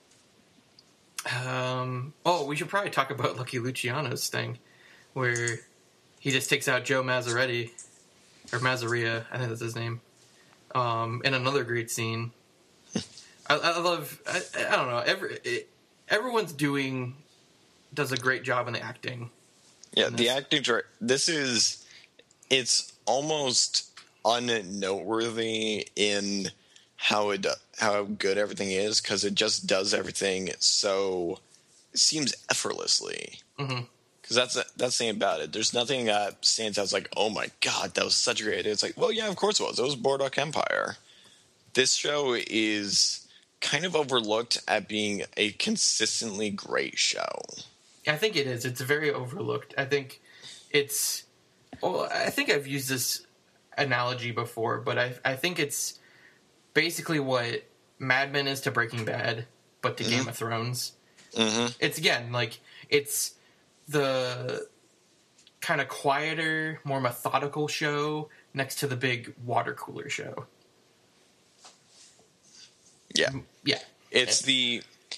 um, oh, we should probably talk about Lucky Luciano's thing, where he just takes out Joe Mazzaretti, or Mazzaria, I think that's his name, um, in another great scene. I, I love, I, I don't know, every, it, everyone's doing, does a great job in the acting. Yeah, the acting, this is, it's almost unnoteworthy in how it how good everything is, because it just does everything so, it seems effortlessly. Mm-hmm. Because that's that's the thing about it. There's nothing that stands out as like, oh my god, that was such a great idea. It's like, well, yeah, of course it was. It was Boardwalk Empire. This show is kind of overlooked at being a consistently great show. I think it is. It's very overlooked. I think it's... Well, I think I've used this analogy before, but I I think it's basically what Mad Men is to Breaking Bad, but to mm-hmm. Game of Thrones. Mm-hmm. It's, again, like, it's the kind of quieter, more methodical show next to the big water cooler show. Yeah. Yeah. It's the...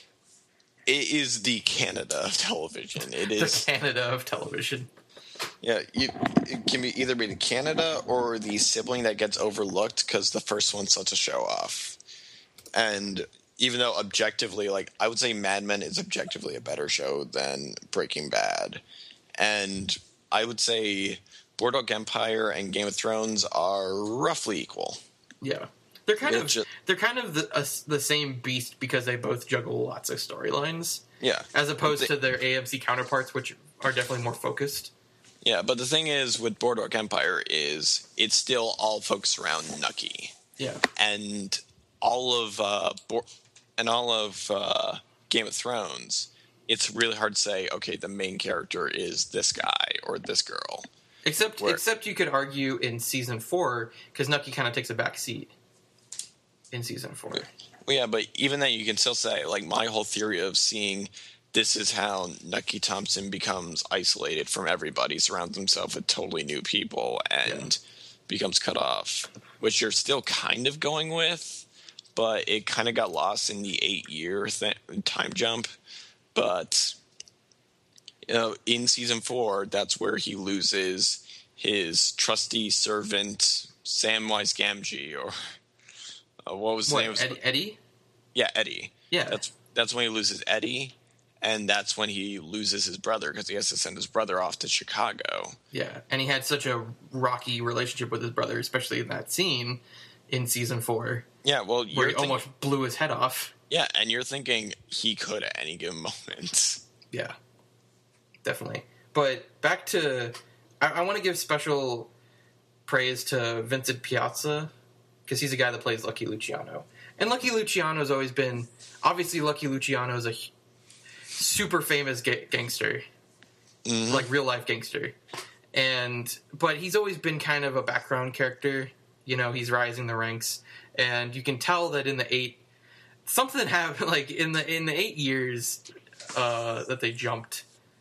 It is the Canada of television. It is... The Canada of television. Yeah, you, it can be either be the Canada or the sibling that gets overlooked because the first one's such a show off. And even though objectively, like, I would say Mad Men is objectively a better show than Breaking Bad. And I would say Boardwalk Empire and Game of Thrones are roughly equal. Yeah. They're kind It's of just, they're kind of the, uh, the same beast because they both juggle lots of storylines. Yeah. As opposed they, to their A M C counterparts, which are definitely more focused. Yeah, but the thing is with Boardwalk Empire is it's still all focused around Nucky. Yeah. And all of uh, Bo- and all of uh, Game of Thrones, it's really hard to say, okay, the main character is this guy or this girl. Except Where, except you could argue in season four, because Nucky kind of takes a back seat in season four. Well, yeah, but even then you can still say, like, my whole theory of seeing this is how Nucky Thompson becomes isolated from everybody, surrounds himself with totally new people, and yeah. becomes cut off, which you're still kind of going with, but it kind of got lost in the eight-year th- time jump. But, you know, in season four, that's where he loses his trusty servant, Samwise Gamgee, or uh, what was his what, name? Eddie? Eddie? Yeah, Eddie. Yeah. That's, that's when he loses Eddie. And that's when he loses his brother because he has to send his brother off to Chicago. Yeah, and he had such a rocky relationship with his brother, especially in that scene in season four. Yeah, well, where you're he think- almost blew his head off. Yeah, and you're thinking he could at any given moment. Yeah, definitely. But back to, I, I want to give special praise to Vincent Piazza because he's a guy that plays Lucky Luciano, and Lucky Luciano's always been obviously Lucky Luciano's a super famous ga- gangster, mm-hmm. like real life gangster, and but he's always been kind of a background character. You know, he's rising the ranks, and you can tell that in the eight something happened. Like in the in the eight years uh, that they jumped,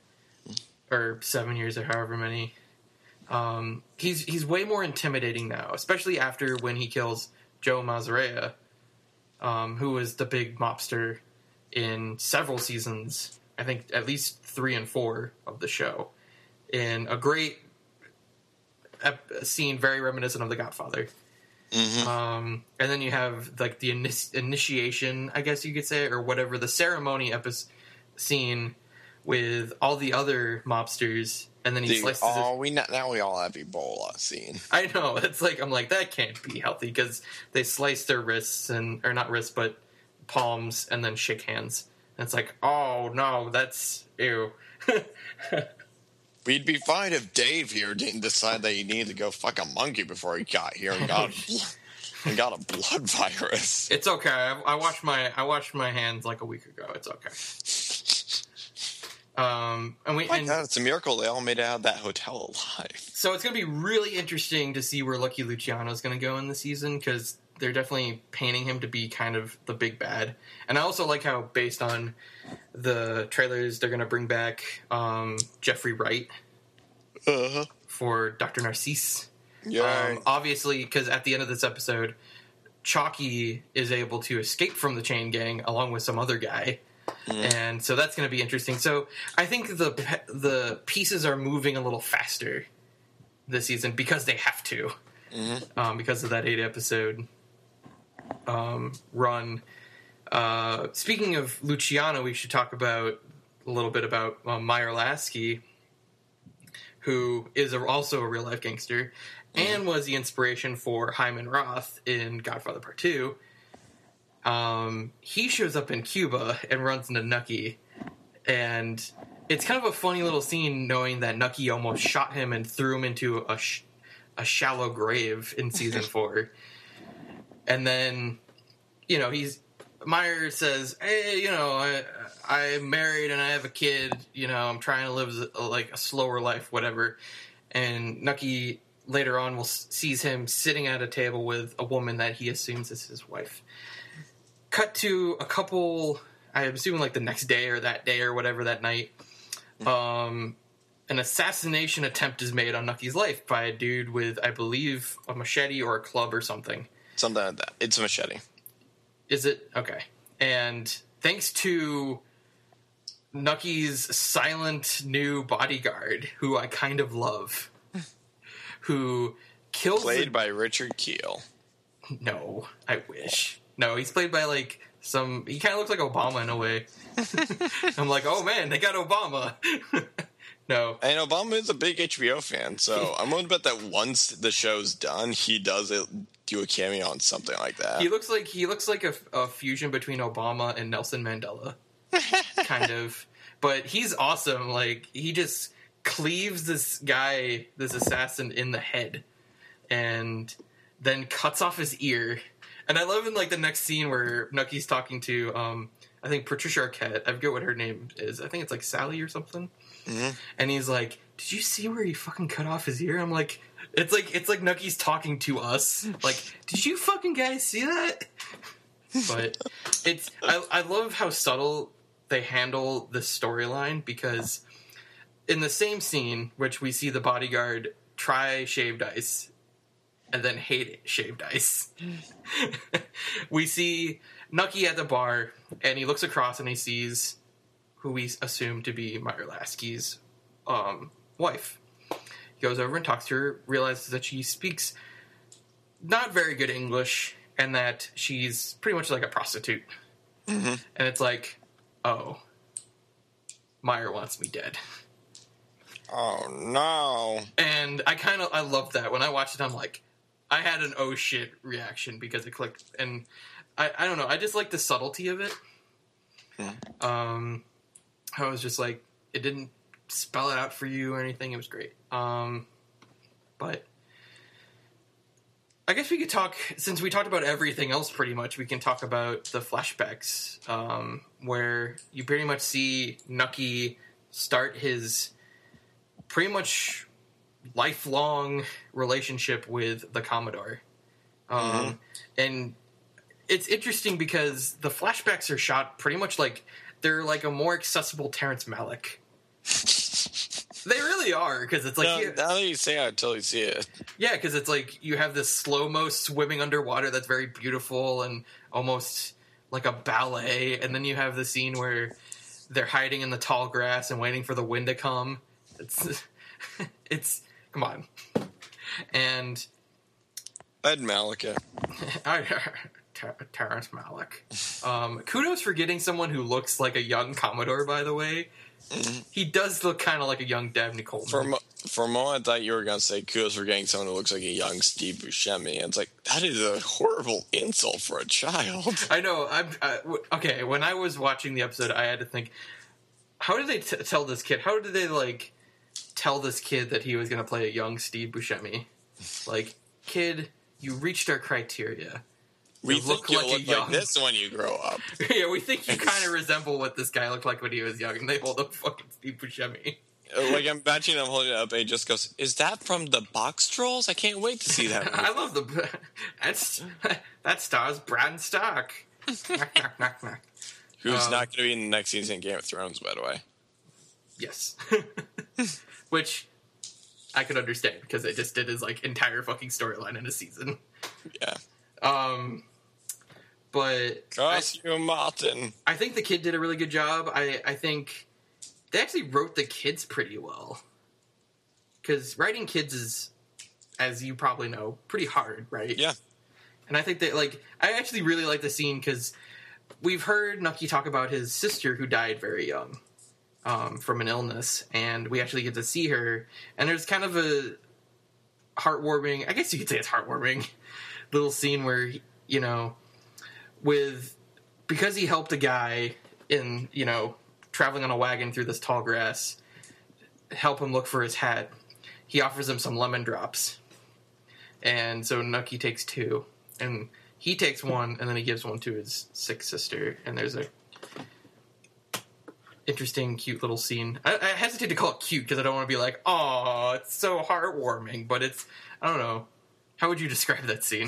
or seven years, or however many. Um, he's he's way more intimidating now, especially after when he kills Joe Mazzaretti, um, who was the big mobster in several seasons, I think at least three and four of the show, in a great ep- scene very reminiscent of The Godfather. Mm-hmm. Um, and then you have like the ini- initiation, I guess you could say, or whatever, the ceremony episode scene with all the other mobsters, and then he Dude, slices oh, his... we not, now we all have Ebola scene. I know, it's like, I'm like, that can't be healthy, because they slice their wrists, and or not wrists, but palms, and then shake hands. And it's like, oh no, that's ew. We'd be fine if Dave here didn't decide that he needed to go fuck a monkey before he got here and got and got a blood virus. It's okay. I, I washed my I washed my hands like a week ago. It's okay. Um, and we Oh my and God, it's a miracle they all made it out of that hotel alive. so it's going to be really interesting to see where Lucky Luciano is going to go in the season, because they're definitely painting him to be kind of the big bad. And I also like how, based on the trailers, they're going to bring back um, Jeffrey Wright Uh-huh. for Doctor Narcisse. Yeah. Um, obviously, because at the end of this episode, Chalky is able to escape from the chain gang along with some other guy. Mm. And so that's going to be interesting. So I think the the pieces are moving a little faster this season because they have to, mm-hmm. um, because of that eight episode um, run. Uh, speaking of Luciano, we should talk about a little bit about um, Meyer Lasky, who is a, also a real life gangster mm-hmm. and was the inspiration for Hyman Roth in Godfather Part Two. Um, he shows up in Cuba and runs into Nucky, and it's kind of a funny little scene knowing that Nucky almost shot him and threw him into a sh- a shallow grave in season four. And then, you know, he's Meyer says, "Hey, you know, I I'm married and I have a kid. You know, I'm trying to live a, like a slower life, whatever." And Nucky later on will sees him sitting at a table with a woman that he assumes is his wife. Cut to a couple, I'm assuming like the next day or that day or whatever, that night. Um, an assassination attempt is made on Nucky's life by a dude with, I believe, a machete or a club or something. Something like that. It's a machete. Is it? Okay. And thanks to Nucky's silent new bodyguard, who I kind of love, who kills... Played the... by Richard Kiel. No, I wish. No, he's played by, like, some... He kind of looks like Obama in a way. I'm like, oh, man, they got Obama. No. And Obama is a big H B O fan, so I'm willing to bet that once the show's done, he does it, do a cameo on something like that. He looks like he looks like a, a fusion between Obama and Nelson Mandela, kind of. But he's awesome. Like, he just cleaves this guy, this assassin, in the head, and then cuts off his ear. And I love in, like, the next scene where Nucky's talking to, um, I think, Patricia Arquette. I forget what her name is. I think it's, like, Sally or something. Mm-hmm. And he's like, did you see where he fucking cut off his ear? I'm like, it's like, it's like Nucky's talking to us. Like, did you fucking guys see that? But it's, I, I love how subtle they handle this storyline, because in the same scene, which we see the bodyguard try shaved ice and then hate shaved ice, we see Nucky at the bar, and he looks across and he sees who we assume to be Meyer Lasky's um, wife. He goes over and talks to her, realizes that she speaks not very good English, and that she's pretty much like a prostitute. Mm-hmm. And it's like, oh, Meyer wants me dead. Oh, no. And I kind of, I love that. When I watched it, I'm like, I had an oh shit reaction because it clicked. And I, I don't know, I just like the subtlety of it. Yeah. Um, I was just like, it didn't spell it out for you or anything. It was great. Um, but I guess we could talk, since we talked about everything else pretty much, we can talk about the flashbacks, um, where you pretty much see Nucky start his pretty much lifelong relationship with the Commodore. Um, mm-hmm. And it's interesting because the flashbacks are shot pretty much like they're like a more accessible Terrence Malick. They really are, because it's like... No, you, now that you say it, I totally see it. Yeah, because it's like you have this slow-mo swimming underwater that's very beautiful and almost like a ballet, and then you have the scene where they're hiding in the tall grass and waiting for the wind to come. It's... it's... Come on. And... Ed Malick. Terrence Malick. Um, kudos for getting someone who looks like a young Commodore, by the way, Mm-hmm. He does look kind of like a young Dabney Coleman. For a, mo- for a moment, I thought you were going to say kudos for getting someone who looks like a young Steve Buscemi. And it's like, that is a horrible insult for a child. I know. I'm I, w- okay. When I was watching the episode, I had to think, how did they t- tell this kid? How did they like tell this kid that he was going to play a young Steve Buscemi? Like, kid, you reached our criteria. We You think look you'll like a look young- like this when you grow up. Yeah, we think you kind of resemble what this guy looked like when he was young, and they hold up fucking Steve Buscemi. Like, I'm imagining him holding it up, and he just goes, is that from the Box Trolls? I can't wait to see that. I love the that's that stars Bran Stark. Knock, knock, knock, knock. Who's Um, not going to be in the next season of Game of Thrones, by the way. Yes, which I could understand because they just did his like entire fucking storyline in a season. Yeah. Um, but I, Trust you, Martin. I think the kid did a really good job. I I think they actually wrote the kids pretty well because writing kids is, as you probably know, pretty hard, right? Yeah. And I think that, like, I actually really like the scene because we've heard Nucky talk about his sister who died very young um, from an illness, and we actually get to see her. And there's kind of a heartwarming, I guess you could say it's heartwarming, little scene where, you know, with, because he helped a guy in, you know, traveling on a wagon through this tall grass, help him look for his hat, he offers him some lemon drops. And so Nucky takes two. And he takes one, and then he gives one to his sick sister. And there's a interesting, cute little scene. I, I hesitate to call it cute because I don't want to be like, "Oh, it's so heartwarming." But it's, I don't know. How would you describe that scene?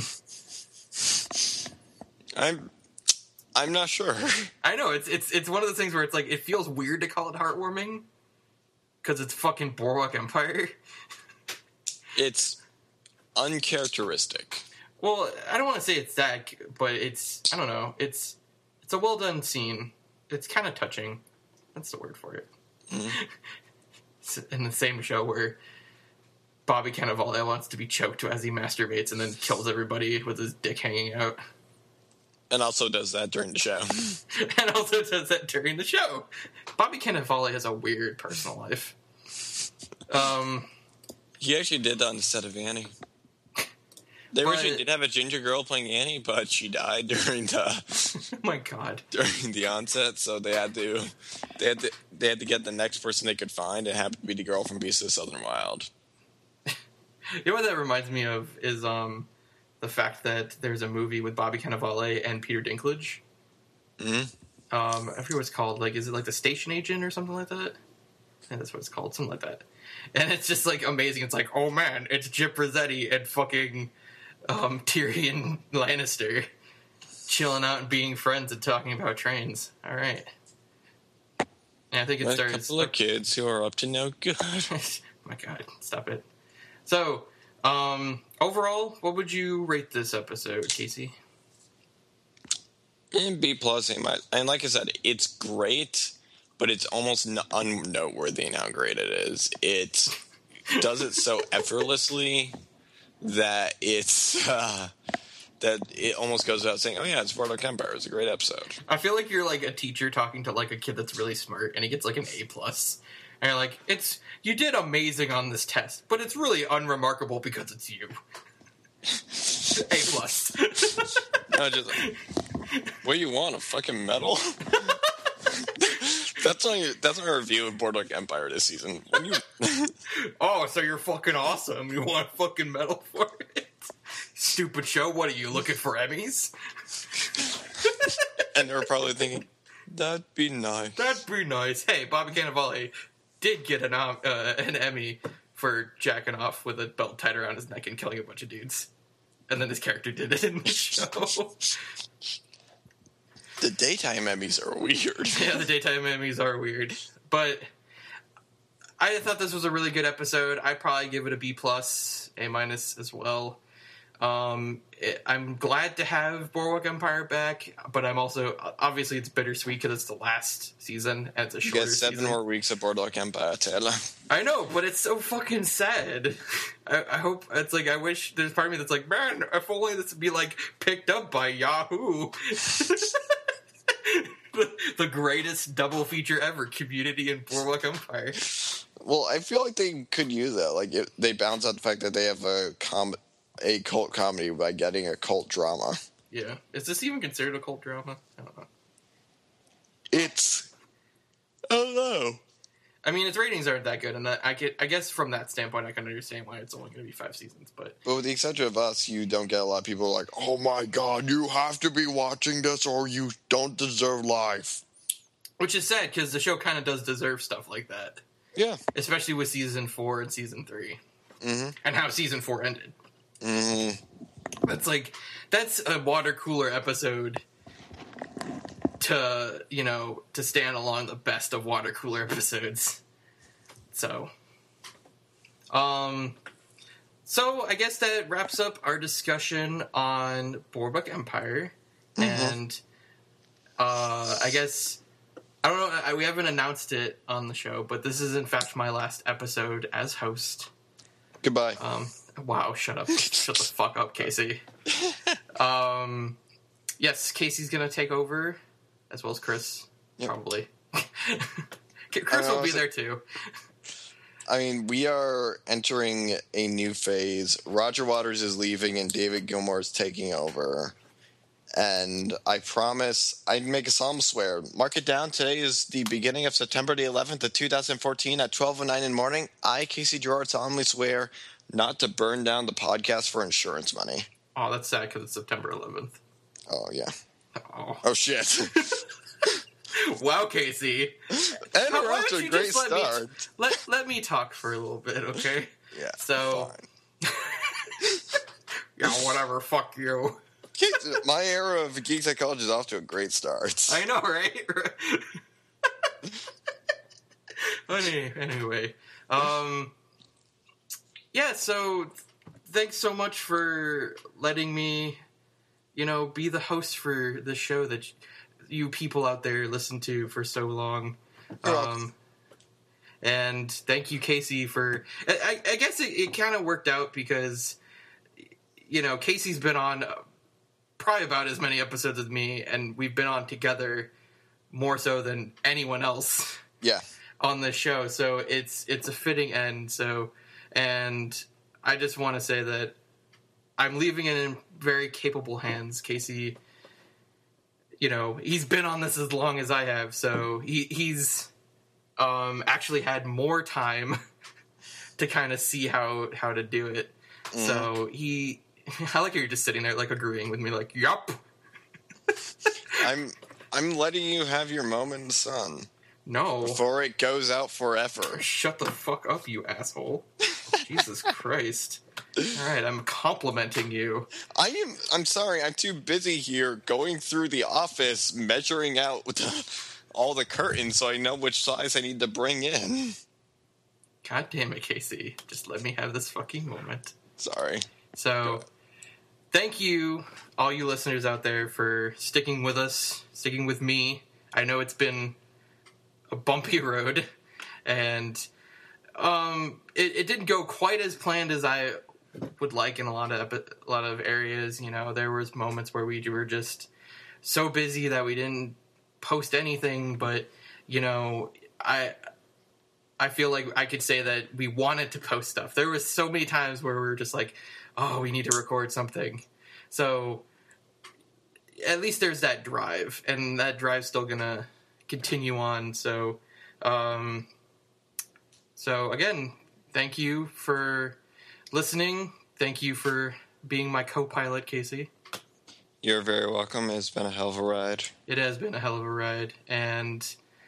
I'm, I'm not sure. I know it's it's it's one of those things where it's like it feels weird to call it heartwarming because it's fucking Boardwalk Empire. It's uncharacteristic. Well, I don't want to say it's that, but it's, I don't know, it's it's a well done scene. It's kind of touching. That's the word for it. Mm-hmm. It's in the same show where Bobby Cannavale wants to be choked as he masturbates and then kills everybody with his dick hanging out. And also does that during the show. And also does that during the show. Bobby Cannavale has a weird personal life. Um, He actually did that on the set of Annie. They But- originally did have a ginger girl playing Annie, but she died during the oh my god. during the onset, so they had to they had to they had to get the next person they could find, and it happened to be the girl from Beast of the Southern Wild. You know what that reminds me of is um, the fact that there's a movie with Bobby Cannavale and Peter Dinklage. Mm-hmm. Um, I forget what it's called. Like, is it like The Station Agent or something like that? Yeah, that's what it's called. Something like that. And it's just like amazing. It's like, oh man, it's Gyp Rossetti and fucking um, Tyrion Lannister chilling out and being friends and talking about trains. All right. And I think it A stars. couple of kids who are up to no good. My God, stop it. So, um, overall, what would you rate this episode, Casey? And B plus, A minus. And like I said, it's great, but it's almost n- unnoteworthy how great it is. It does it so effortlessly that it's uh, that it almost goes without saying, "Oh yeah, it's Boardwalk Empire. It's a great episode." I feel like you're like a teacher talking to like a kid that's really smart, and he gets like an A plus, and you're like, "It's you did amazing on this test, but it's really unremarkable because it's you." A plus. No, just what do you want? A fucking medal? That's my that's my review of Boardwalk Empire this season. When you Oh, so you're fucking awesome. You want a fucking medal for it? Stupid show. What are you looking for, Emmys? and they're probably thinking that'd be nice. That'd be nice. Hey, Bobby Cannavale did get an um, uh, an Emmy for jacking off with a belt tied around his neck and killing a bunch of dudes. And then his character did it in the show. The daytime Emmys are weird. Yeah, the daytime Emmys are weird. But I thought this was a really good episode. I'd probably give it a B plus, A minus as well. Um, it, I'm glad to have Boardwalk Empire back, but I'm also obviously it's bittersweet because it's the last season and it's a You shorter get seven season. more weeks of Boardwalk Empire, Taylor. I know, but it's so fucking sad. I, I hope it's like I wish there's part of me that's like, man, if only this would be like picked up by Yahoo. the, the greatest double feature ever, Community and Boardwalk Empire. Well, I feel like they could use that. Like, it, they balance out the fact that they have a com- a cult comedy by getting a cult drama. Yeah. Is this even considered a cult drama? I don't know. It's... I don't know. I mean, its ratings aren't that good, and that, I get. I guess from that standpoint, I can understand why it's only going to be five seasons. But But with the exception of us, you don't get a lot of people like, oh my god, you have to be watching this or you don't deserve life. which is sad because the show kind of does deserve stuff like that, Yeah. especially with season four and season three, Mm-hmm. and how season four ended. Mm-hmm. That's like that's a water cooler episode to, you know, to stand along the best of water cooler episodes. So, um, so I guess that wraps up our discussion on Boardwalk Empire, Mm-hmm. and uh, I guess I don't know. I, we haven't announced it on the show, but this is in fact my last episode as host. Goodbye. Um, wow, shut up. Shut the fuck up, Casey. Um, yes, Casey's gonna take over, as well as Chris, Yep. probably. Chris I will be also- there too. I mean, we are entering a new phase. Roger Waters is leaving and David Gilmour is taking over. And I promise, I'd make a solemn swear. Mark it down. Today is the beginning of September the eleventh of two thousand fourteen at twelve oh nine in the morning. I, Casey Gerard, solemnly swear not to burn down the podcast for insurance money. Oh, that's sad because it's September eleventh. Oh, yeah. Oh. Oh, shit. Wow, Casey. And How- we're why off to don't a you great just let me, start. let, let me talk for a little bit, okay? Yeah. So, fine. yeah, whatever, fuck you. My era of geek psychology is off to a great start. I know, right? Any, anyway, um, yeah. So, thanks so much for letting me, you know, be the host for the show that you people out there listen to for so long. You're welcome. Um, and thank you, Casey, for. I, I guess it, it kind of worked out because, you know, Casey's been on probably about as many episodes as me, and we've been on together more so than anyone else Yeah. on this show. So it's it's a fitting end. So, and I just want to say that I'm leaving it in very capable hands. Casey, you know, he's been on this as long as I have, so he he's um, actually had more time to kind of see how how to do it. Mm-hmm. So he. I like how you're just sitting there, like, agreeing with me, like, yup. I'm I'm letting you have your moment in the sun No. before it goes out forever. Shut the fuck up, you asshole. Jesus Christ. Alright, I'm complimenting you. I am. I'm sorry. I'm too busy here going through the office, measuring out the, all the curtains, so I know which size I need to bring in. God damn it, Casey. Just let me have this fucking moment. Sorry. So, thank you, all you listeners out there, for sticking with us, sticking with me. I know it's been a bumpy road, and um, it, it didn't go quite as planned as I would like in a lot of epi- a lot of areas. You know, there was moments where we were just so busy that we didn't post anything. But you know, I I feel like I could say that we wanted to post stuff. There was so many times where we were just like, oh, we need to record something. So at least there's that drive, and that drive's still gonna continue on. So, um, so again, thank you for listening. Thank you for being my co-pilot, Casey. You're very welcome. It's been a hell of a ride. It has been a hell of a ride, and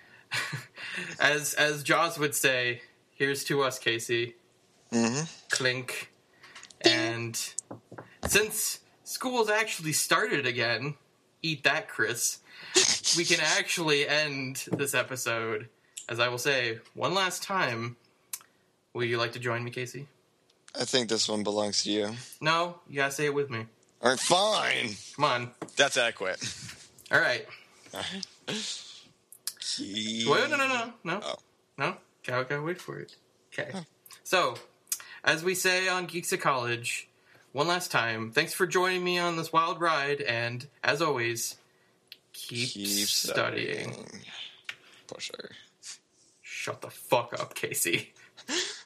as as Jaws would say, here's to us, Casey. Mm-hmm. Clink. And since school's actually started again, eat that, Chris, we can actually end this episode, as I will say one last time. Will you like to join me, Casey? I think this one belongs to you. No, you gotta say it with me. All right, fine. Come on. That's adequate. All right. All right. Key. Wait, no, no, no, no, Oh. no. Gotta, gotta wait for it. Okay. So, as we say on Geeks at College, one last time, thanks for joining me on this wild ride, and as always, Keep, Keep studying. studying. Pusher. Shut the fuck up, Casey.